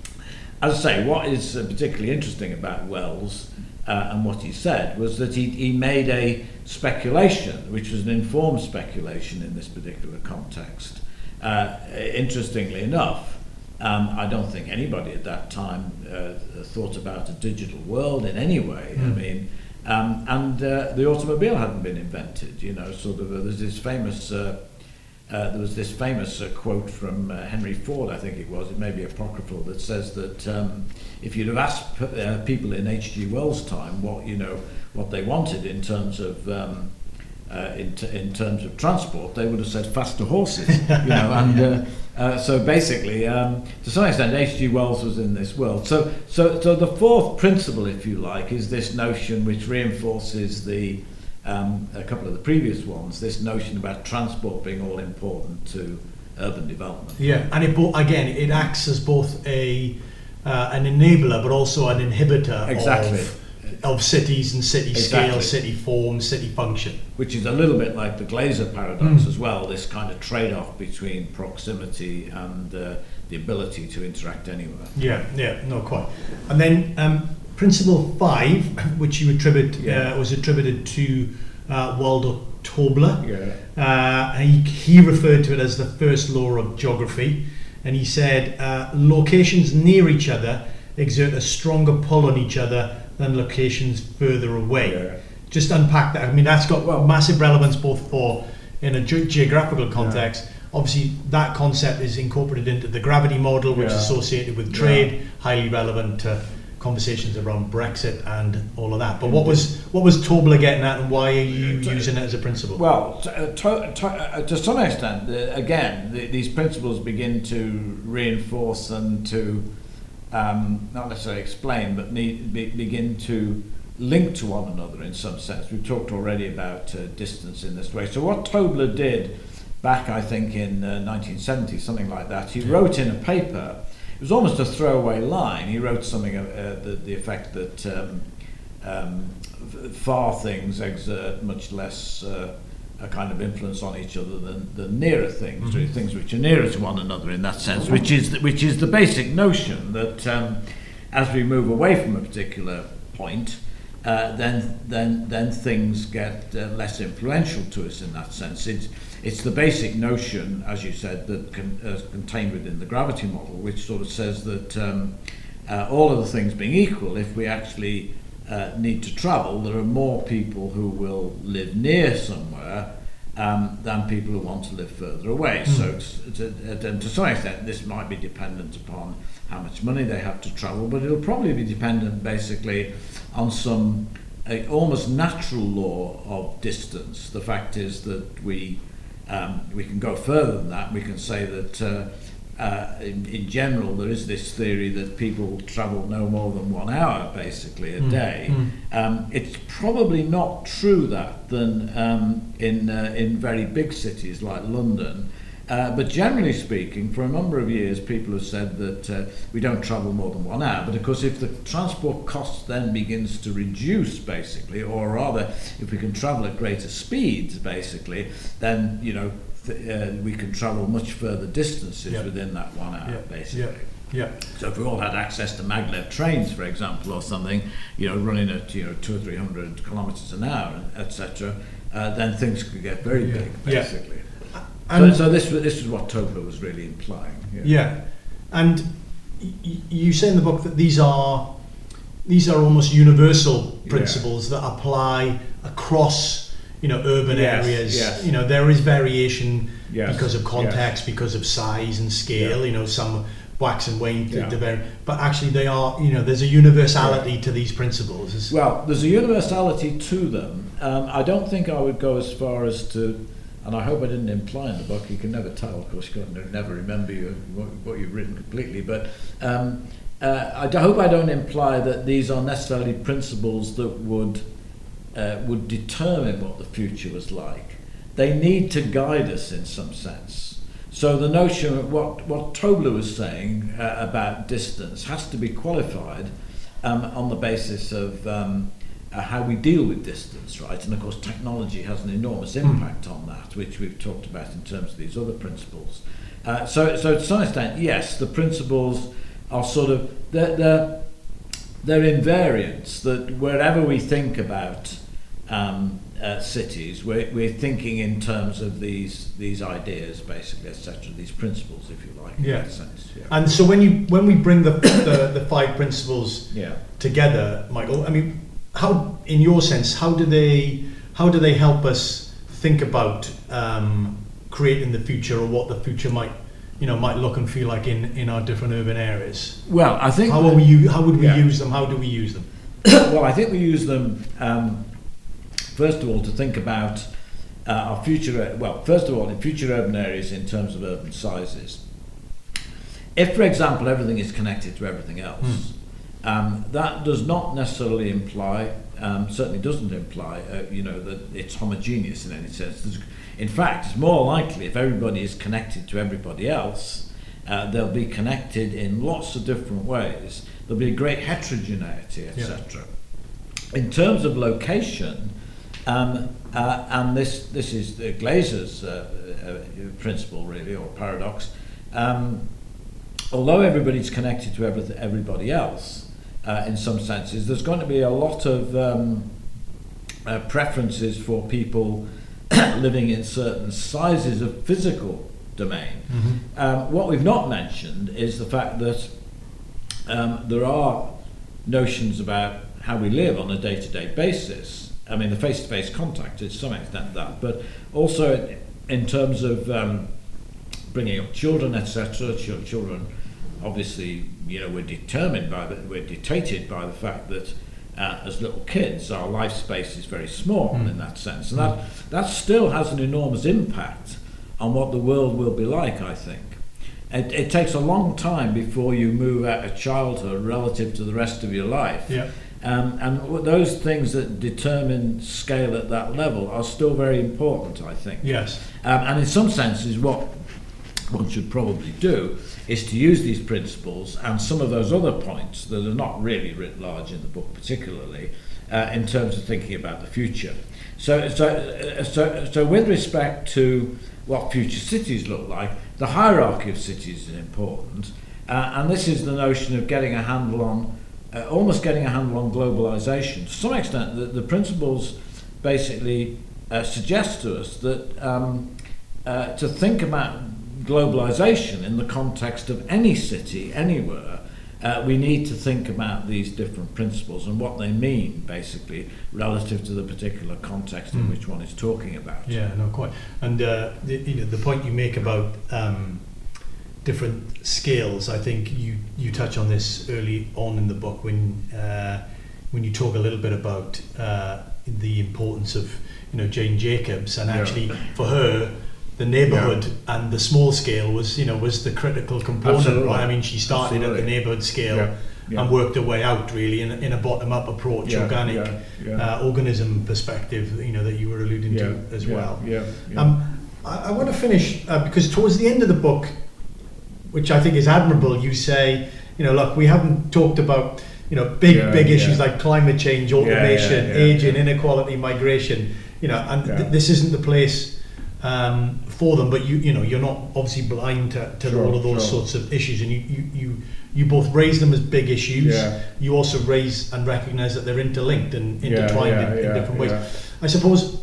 As I say, what is uh, particularly interesting about Wells uh, and what he said was that he, he made a speculation, which was an informed speculation in this particular context. Uh, interestingly enough, um, I don't think anybody at that time uh, thought about a digital world in any way. Mm. I mean, Um, and uh, the automobile hadn't been invented, you know. Sort of, uh, there's this famous, uh, uh, there was this famous uh, quote from uh, Henry Ford, I think it was. It may be apocryphal, that says that um, if you'd have asked p- uh, people in H G Wells' time what you know what they wanted in terms of um, uh, in, t- in terms of transport, they would have said faster horses, you know. And uh, uh, so basically, um, to some extent, H G Wells was in this world. So, so, so the fourth principle, if you like, is this notion which reinforces the um, a couple of the previous ones. This notion about transport being all important to urban development. Yeah, and it bo- again, it acts as both a uh, an enabler, but also an inhibitor exactly. of. of cities and city exactly. scale, city form, city function. Which is a little bit like the Glaser paradox mm. as well, this kind of trade-off between proximity and uh, the ability to interact anywhere. Yeah, yeah, no, quite. And then um, principle five, which you attribute, yeah. uh, was attributed to uh, Waldo Tobler. Yeah. Uh, and he, he referred to it as the first law of geography. And he said, uh, locations near each other exert a stronger pull on each other than locations further away. Yeah. Just unpack that. I mean, that's got well, massive relevance both for in a ge- geographical context. Yeah. Obviously, that concept is incorporated into the gravity model, which yeah. is associated with trade, yeah. highly relevant to conversations around Brexit and all of that. But what was what was Tobler getting at, and why are you to, using it as a principle? Well, to, to, to, uh, to some extent, uh, again, the, these principles begin to reinforce and to Um, not necessarily explain, but need, be, begin to link to one another in some sense. We've talked already about uh, distance in this way. So what Tobler did back, I think, in uh, nineteen seventy, something like that, he wrote in a paper it was almost a throwaway line. He wrote something of uh, the, the effect that um, um, far things exert much less uh, a kind of influence on each other than, than nearer things, mm-hmm. things which are nearer to one another in that sense, which is the, which is the basic notion that um, as we move away from a particular point, uh, then then then things get uh, less influential to us in that sense. It's it's the basic notion, as you said, that con- uh, contained within the gravity model, which sort of says that um, uh, all of the things being equal, if we actually uh, need to travel, there are more people who will live near somewhere um, than people who want to live further away. Mm. So, it's, it's a, and to some extent, this might be dependent upon how much money they have to travel, but it'll probably be dependent basically on some uh, almost natural law of distance. The fact is that we um, we can go further than that. We can say that uh, uh, in, in general there is this theory that people travel no more than one hour basically a mm. day. Mm. Um, it's probably not true that than um, in uh, in very big cities like London. Uh, but generally speaking, for a number of years, people have said that uh, we don't travel more than one hour. But of course, if the transport cost then begins to reduce, basically, or rather, if we can travel at greater speeds, basically, then you know th- uh, we can travel much further distances yeah. within that one hour, yeah. basically. Yeah. Yeah. So if we all had access to maglev trains, for example, or something, you know, running at you know two or three hundred kilometres an hour, et cetera, uh, then things could get very yeah. big, basically. Yeah. And so, so this this is what Tobler was really implying. Yeah, yeah. And y- you say in the book that these are these are almost universal principles yeah. that apply across you know urban yes, areas. Yes. You know there is variation yes, because of context, yes. because of size and scale. Yeah. You know some wax and wane, yeah. vary, but actually they are you know there's a universality yeah. to these principles. It's well, there's a universality to them. Um, I don't think I would go as far as to. And I hope I didn't imply in the book, you can never tell, of course, you can never remember you, what, what you've written completely, but um, uh, I d- hope I don't imply that these are necessarily principles that would uh, would determine what the future was like. They need to guide us in some sense. So the notion of what, what Tobler was saying uh, about distance has to be qualified um, on the basis of um, Uh, how we deal with distance, right? And of course technology has an enormous impact mm. on that, which we've talked about in terms of these other principles. Uh, so, so to some extent, yes, the principles are sort of, they're, they're, they're invariants, that wherever we think about um, uh, cities, we're, we're thinking in terms of these these ideas, basically, et cetera, these principles, if you like, in yeah. that sense. Yeah. And so when you when we bring the the, the five principles yeah. together, Michael, I mean, how, in your sense, how do they how do they help us think about um, creating the future, or what the future might, you know, might look and feel like in, in our different urban areas? Well, I think how are we how would we yeah. use them? How do we use them? Well, I think we use them um, first of all to think about uh, our future. Well, first of all, in future urban areas in terms of urban sizes. If, for example, everything is connected to everything else. Mm. Um, that does not necessarily imply, um, certainly doesn't imply, uh, you know, that it's homogeneous in any sense. There's, in fact, it's more likely if everybody is connected to everybody else, uh, they'll be connected in lots of different ways. There'll be a great heterogeneity, et cetera. Yeah. In terms of location, um, uh, and this this is the Glazer's uh, uh, principle, really, or paradox. Um, although everybody's connected to every, everybody else, Uh, in some senses, there's going to be a lot of um, uh, preferences for people living in certain sizes of physical domain. Mm-hmm. Um, what we've not mentioned is the fact that um, there are notions about how we live on a day-to-day basis. I mean, the face-to-face contact is to some extent that, but also in terms of um, bringing up children, et cetera. Ch- children. Obviously, you know, we're determined by the, we're dictated by the fact that uh, as little kids, our life space is very small mm. in that sense, and that that still has an enormous impact on what the world will be like. I think it, it takes a long time before you move out of childhood relative to the rest of your life. Yeah. Um, and those things that determine scale at that level are still very important, I think. Yes. Um, and in some senses, what one should probably do is to use these principles and some of those other points that are not really writ large in the book particularly uh, in terms of thinking about the future. So, so, uh, so, so with respect to what future cities look like, the hierarchy of cities is important, uh, and this is the notion of getting a handle on, uh, almost getting a handle on globalization. To some extent, the, the principles basically uh, suggest to us that um, uh, to think about globalization in the context of any city, anywhere, uh, we need to think about these different principles and what they mean, basically, relative to the particular context in mm. which one is talking about. Yeah, no, quite. And uh, the, you know, the point you make about um, different scales, I think you, you touch on this early on in the book when uh, when you talk a little bit about uh, the importance of, you know, Jane Jacobs, and actually yeah. for her, the neighbourhood yeah. and the small scale was, you know, was the critical component. Absolutely. Right? I mean, she started Absolutely. at the neighbourhood scale yeah. Yeah. and worked her way out really in, in a bottom-up approach, yeah. organic yeah. Yeah. Uh, organism perspective, you know, that you were alluding yeah. to as yeah. well. Yeah. Yeah. Um, I, I want to finish uh, because towards the end of the book, which I think is admirable, you say, you know, look, we haven't talked about, you know, big yeah, big issues yeah. like climate change, automation, yeah, yeah, yeah, aging, yeah. inequality, migration, you know, and yeah. th- this isn't the place um, for them. But you you know, you're not obviously blind to, to sure, all of those sure. sorts of issues, and you, you, you, you both raise them as big issues. Yeah. You also raise and recognise that they're interlinked and intertwined yeah, yeah, in, in yeah, different ways. Yeah. I suppose,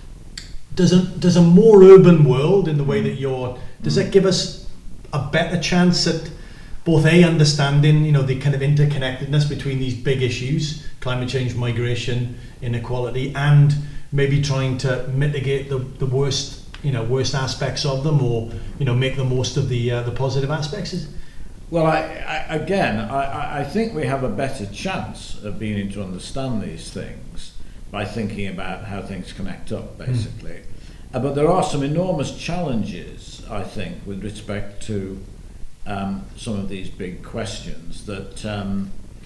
does a does a more urban world, in the way that you're, does mm. that give us a better chance at both A, understanding, you know, the kind of interconnectedness between these big issues, climate change, migration, inequality, and maybe trying to mitigate the, the worst, you know, worst aspects of them, or, you know, make the most of the uh, the positive aspects? Well, I, I, again, I, I think we have a better chance of beginning to understand these things by thinking about how things connect up, basically. Mm. Uh, but there are some enormous challenges, I think, with respect to Um, some of these big questions that um,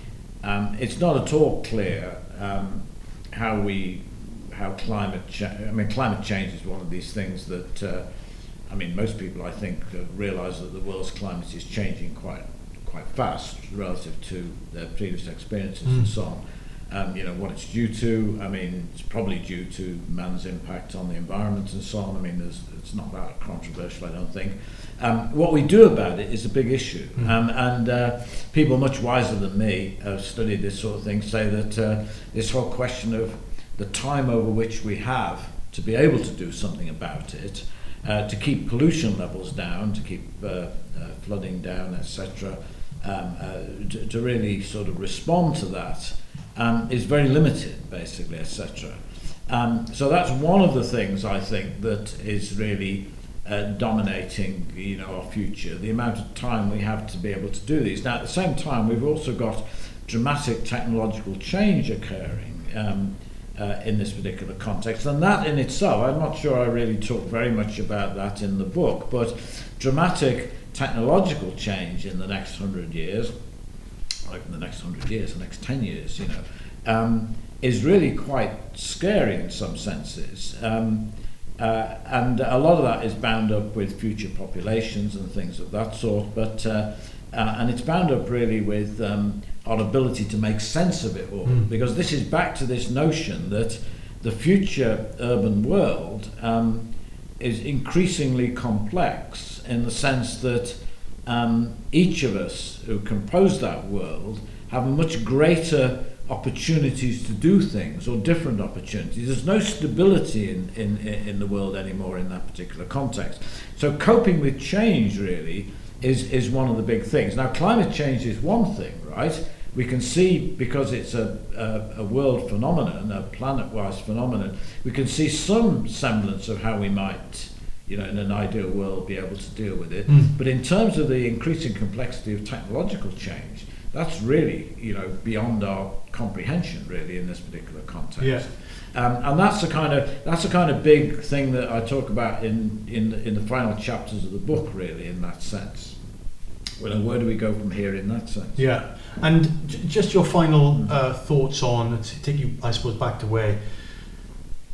um, it's not at all clear um, how we how climate cha- I mean climate change is one of these things that uh, I mean most people I think uh, realise that the world's climate is changing quite quite fast relative to their previous experiences mm. and so on. Um, you know what it's due to. I mean, it's probably due to man's impact on the environment and so on. I mean, there's, it's not that controversial, I don't think. Um, what we do about it is a big issue, mm. um, and uh, people much wiser than me have studied this sort of thing say that uh, this whole question of the time over which we have to be able to do something about it, uh, to keep pollution levels down, to keep uh, uh, flooding down, et cetera, um, uh, to, to really sort of respond to that, Um, is very limited, basically, et cetera. Um, so that's one of the things I think that is really uh, dominating, you know, our future. The amount of time we have to be able to do these. Now, at the same time, we've also got dramatic technological change occurring um, uh, in this particular context, and that in itself, I'm not sure I really talk very much about that in the book, but dramatic technological change in the next hundred years. Like in the next hundred years, the next ten years, you know, um, is really quite scary in some senses. Um, uh, and a lot of that is bound up with future populations and things of that sort, but uh, uh, and it's bound up really with um, our ability to make sense of it all, mm. because this is back to this notion that the future urban world um, is increasingly complex in the sense that Um, each of us who compose that world have much greater opportunities to do things, or different opportunities. There's no stability in, in, in the world anymore in that particular context. So coping with change really is, is one of the big things. Now, climate change is one thing, right? We can see, because it's a, a, a world phenomenon, a planet-wise phenomenon, we can see some semblance of how we might, you know, in an ideal world, be able to deal with it. Mm. But in terms of the increasing complexity of technological change, that's really, you know, beyond our comprehension, really, in this particular context. Yeah. Um, and that's the kind of that's the kind of big thing that I talk about in in in the final chapters of the book, really, in that sense. Well, where do we go from here in that sense? Yeah. And j- just your final uh, thoughts on, to take you, I suppose, back to where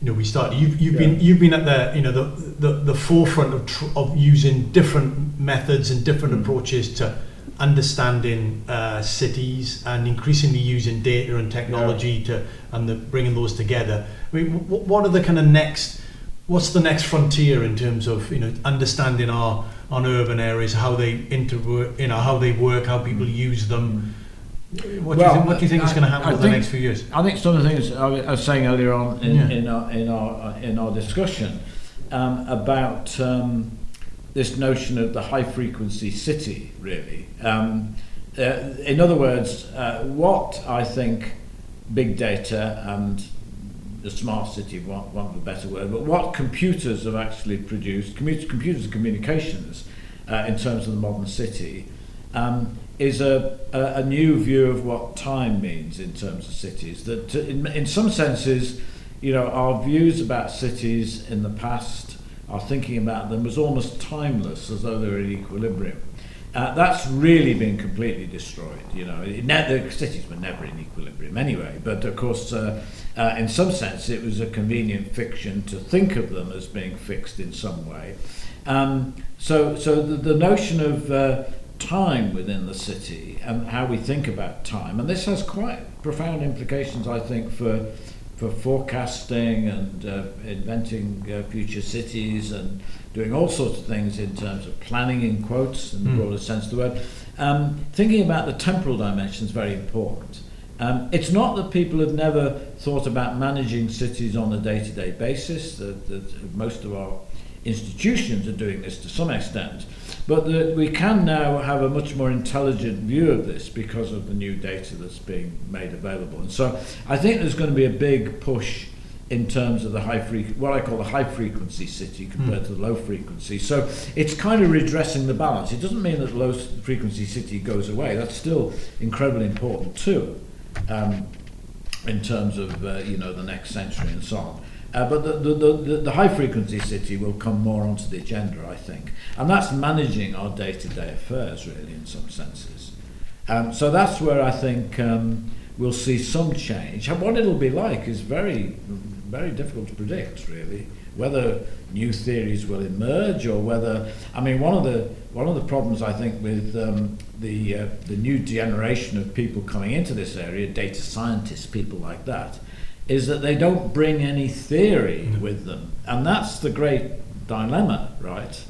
you know we started. You've, you've Yeah. been you've been at the you know the the, the forefront of tr- of using different methods and different Mm. approaches to understanding uh, cities, and increasingly using data and technology Yeah. to and the, bringing those together. I mean, w- what are the kind of next? What's the next frontier in terms of you know understanding our on urban areas, how they interwork, you know, how they work, how people use them? What, do, Well, you think, what do you think I- is going to happen I over the think- next few years? I think some of the things I was saying earlier on in, Yeah. in, our, in, our, in our discussion um, about um, this notion of the high-frequency city, really. Um, uh, in other words, uh, what I think big data and the smart city, want, want a better word, but what computers have actually produced, commu- computers and communications uh, in terms of the modern city, um, is a, a, a new view of what time means in terms of cities. That to, in, in some senses, you know, our views about cities in the past, our thinking about them was almost timeless, as though they were in equilibrium. Uh, that's really been completely destroyed. You know, it ne- the cities were never in equilibrium anyway. But of course, uh, uh, in some sense, it was a convenient fiction to think of them as being fixed in some way. Um, so, so the, the notion of uh, time within the city and how we think about time, and this has quite profound implications, I think, for for forecasting and uh, inventing uh, future cities and doing all sorts of things in terms of planning, in quotes, in the Mm. broadest sense of the word. Um, thinking about the temporal dimension is very important. Um, it's not that people have never thought about managing cities on a day-to-day basis, that, that most of our institutions are doing this to some extent, but that we can now have a much more intelligent view of this because of the new data that's being made available. And so I think there's going to be a big push in terms of the high frequency, what I call the high frequency city compared Mm. to the low frequency. So it's kind of redressing the balance. It doesn't mean that the low frequency city goes away. That's still incredibly important too, um, in terms of uh, you know the next century and so on. Uh, but the, the, the, the high frequency city will come more onto the agenda, I think. And that's managing our day-to-day affairs, really, in some senses. Um, so that's where I think um, we'll see some change. And what it'll be like is very, very difficult to predict, really. Whether new theories will emerge or whether... I mean, one of the one of the problems, I think, with um, the, uh, the new generation of people coming into this area, data scientists, people like that, is that they don't bring any theory Mm. with them, and that's the great dilemma, right?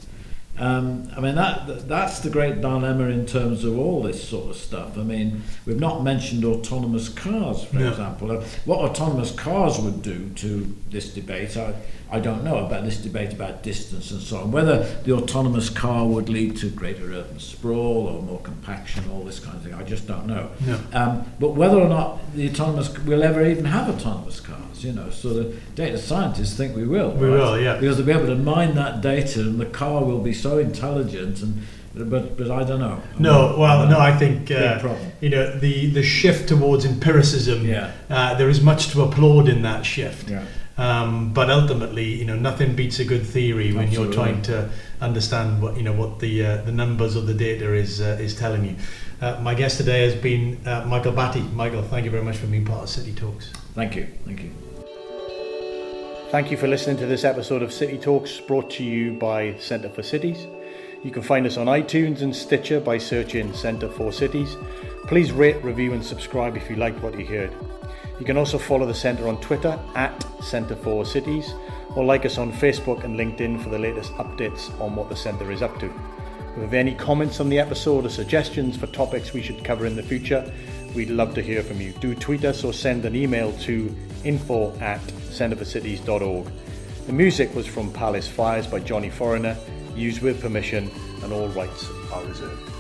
Um, I mean, that that's the great dilemma in terms of all this sort of stuff. I mean, we've not mentioned autonomous cars, for No. example. Uh, what autonomous cars would do to this debate, I, I don't know about this debate about distance and so on. Whether the autonomous car would lead to greater urban sprawl or more compaction, all this kind of thing, I just don't know. No. Um, but whether or not the autonomous we'll ever even have autonomous cars, you know, so the data scientists think we will. We right? will, yeah. Because they'll be able to mine that data, and the car will be so intelligent. And but but I don't know. No, well, Uh, no, I think big uh, problem. you know the the shift towards empiricism. Yeah. Uh, there is much to applaud in that shift. Yeah. Um, but ultimately, you know, nothing beats a good theory when Absolutely. you're trying to understand what you know what the uh, the numbers of the data is uh, is telling you. Uh, my guest today has been uh, Michael Batty. Michael, thank you very much for being part of City Talks. Thank you. Thank you. Thank you for listening to this episode of City Talks, brought to you by Centre for Cities. You can find us on iTunes and Stitcher by searching Centre for Cities. Please rate, review and subscribe if you liked what you heard. You can also follow the Centre on Twitter at Centre for Cities, or like us on Facebook and LinkedIn for the latest updates on what the Centre is up to. If you have any comments on the episode or suggestions for topics we should cover in the future, we'd love to hear from you. Do tweet us or send an email to info at centre for cities dot org. The music was from Palace Fires by Johnny Foreigner, used with permission, and all rights are reserved.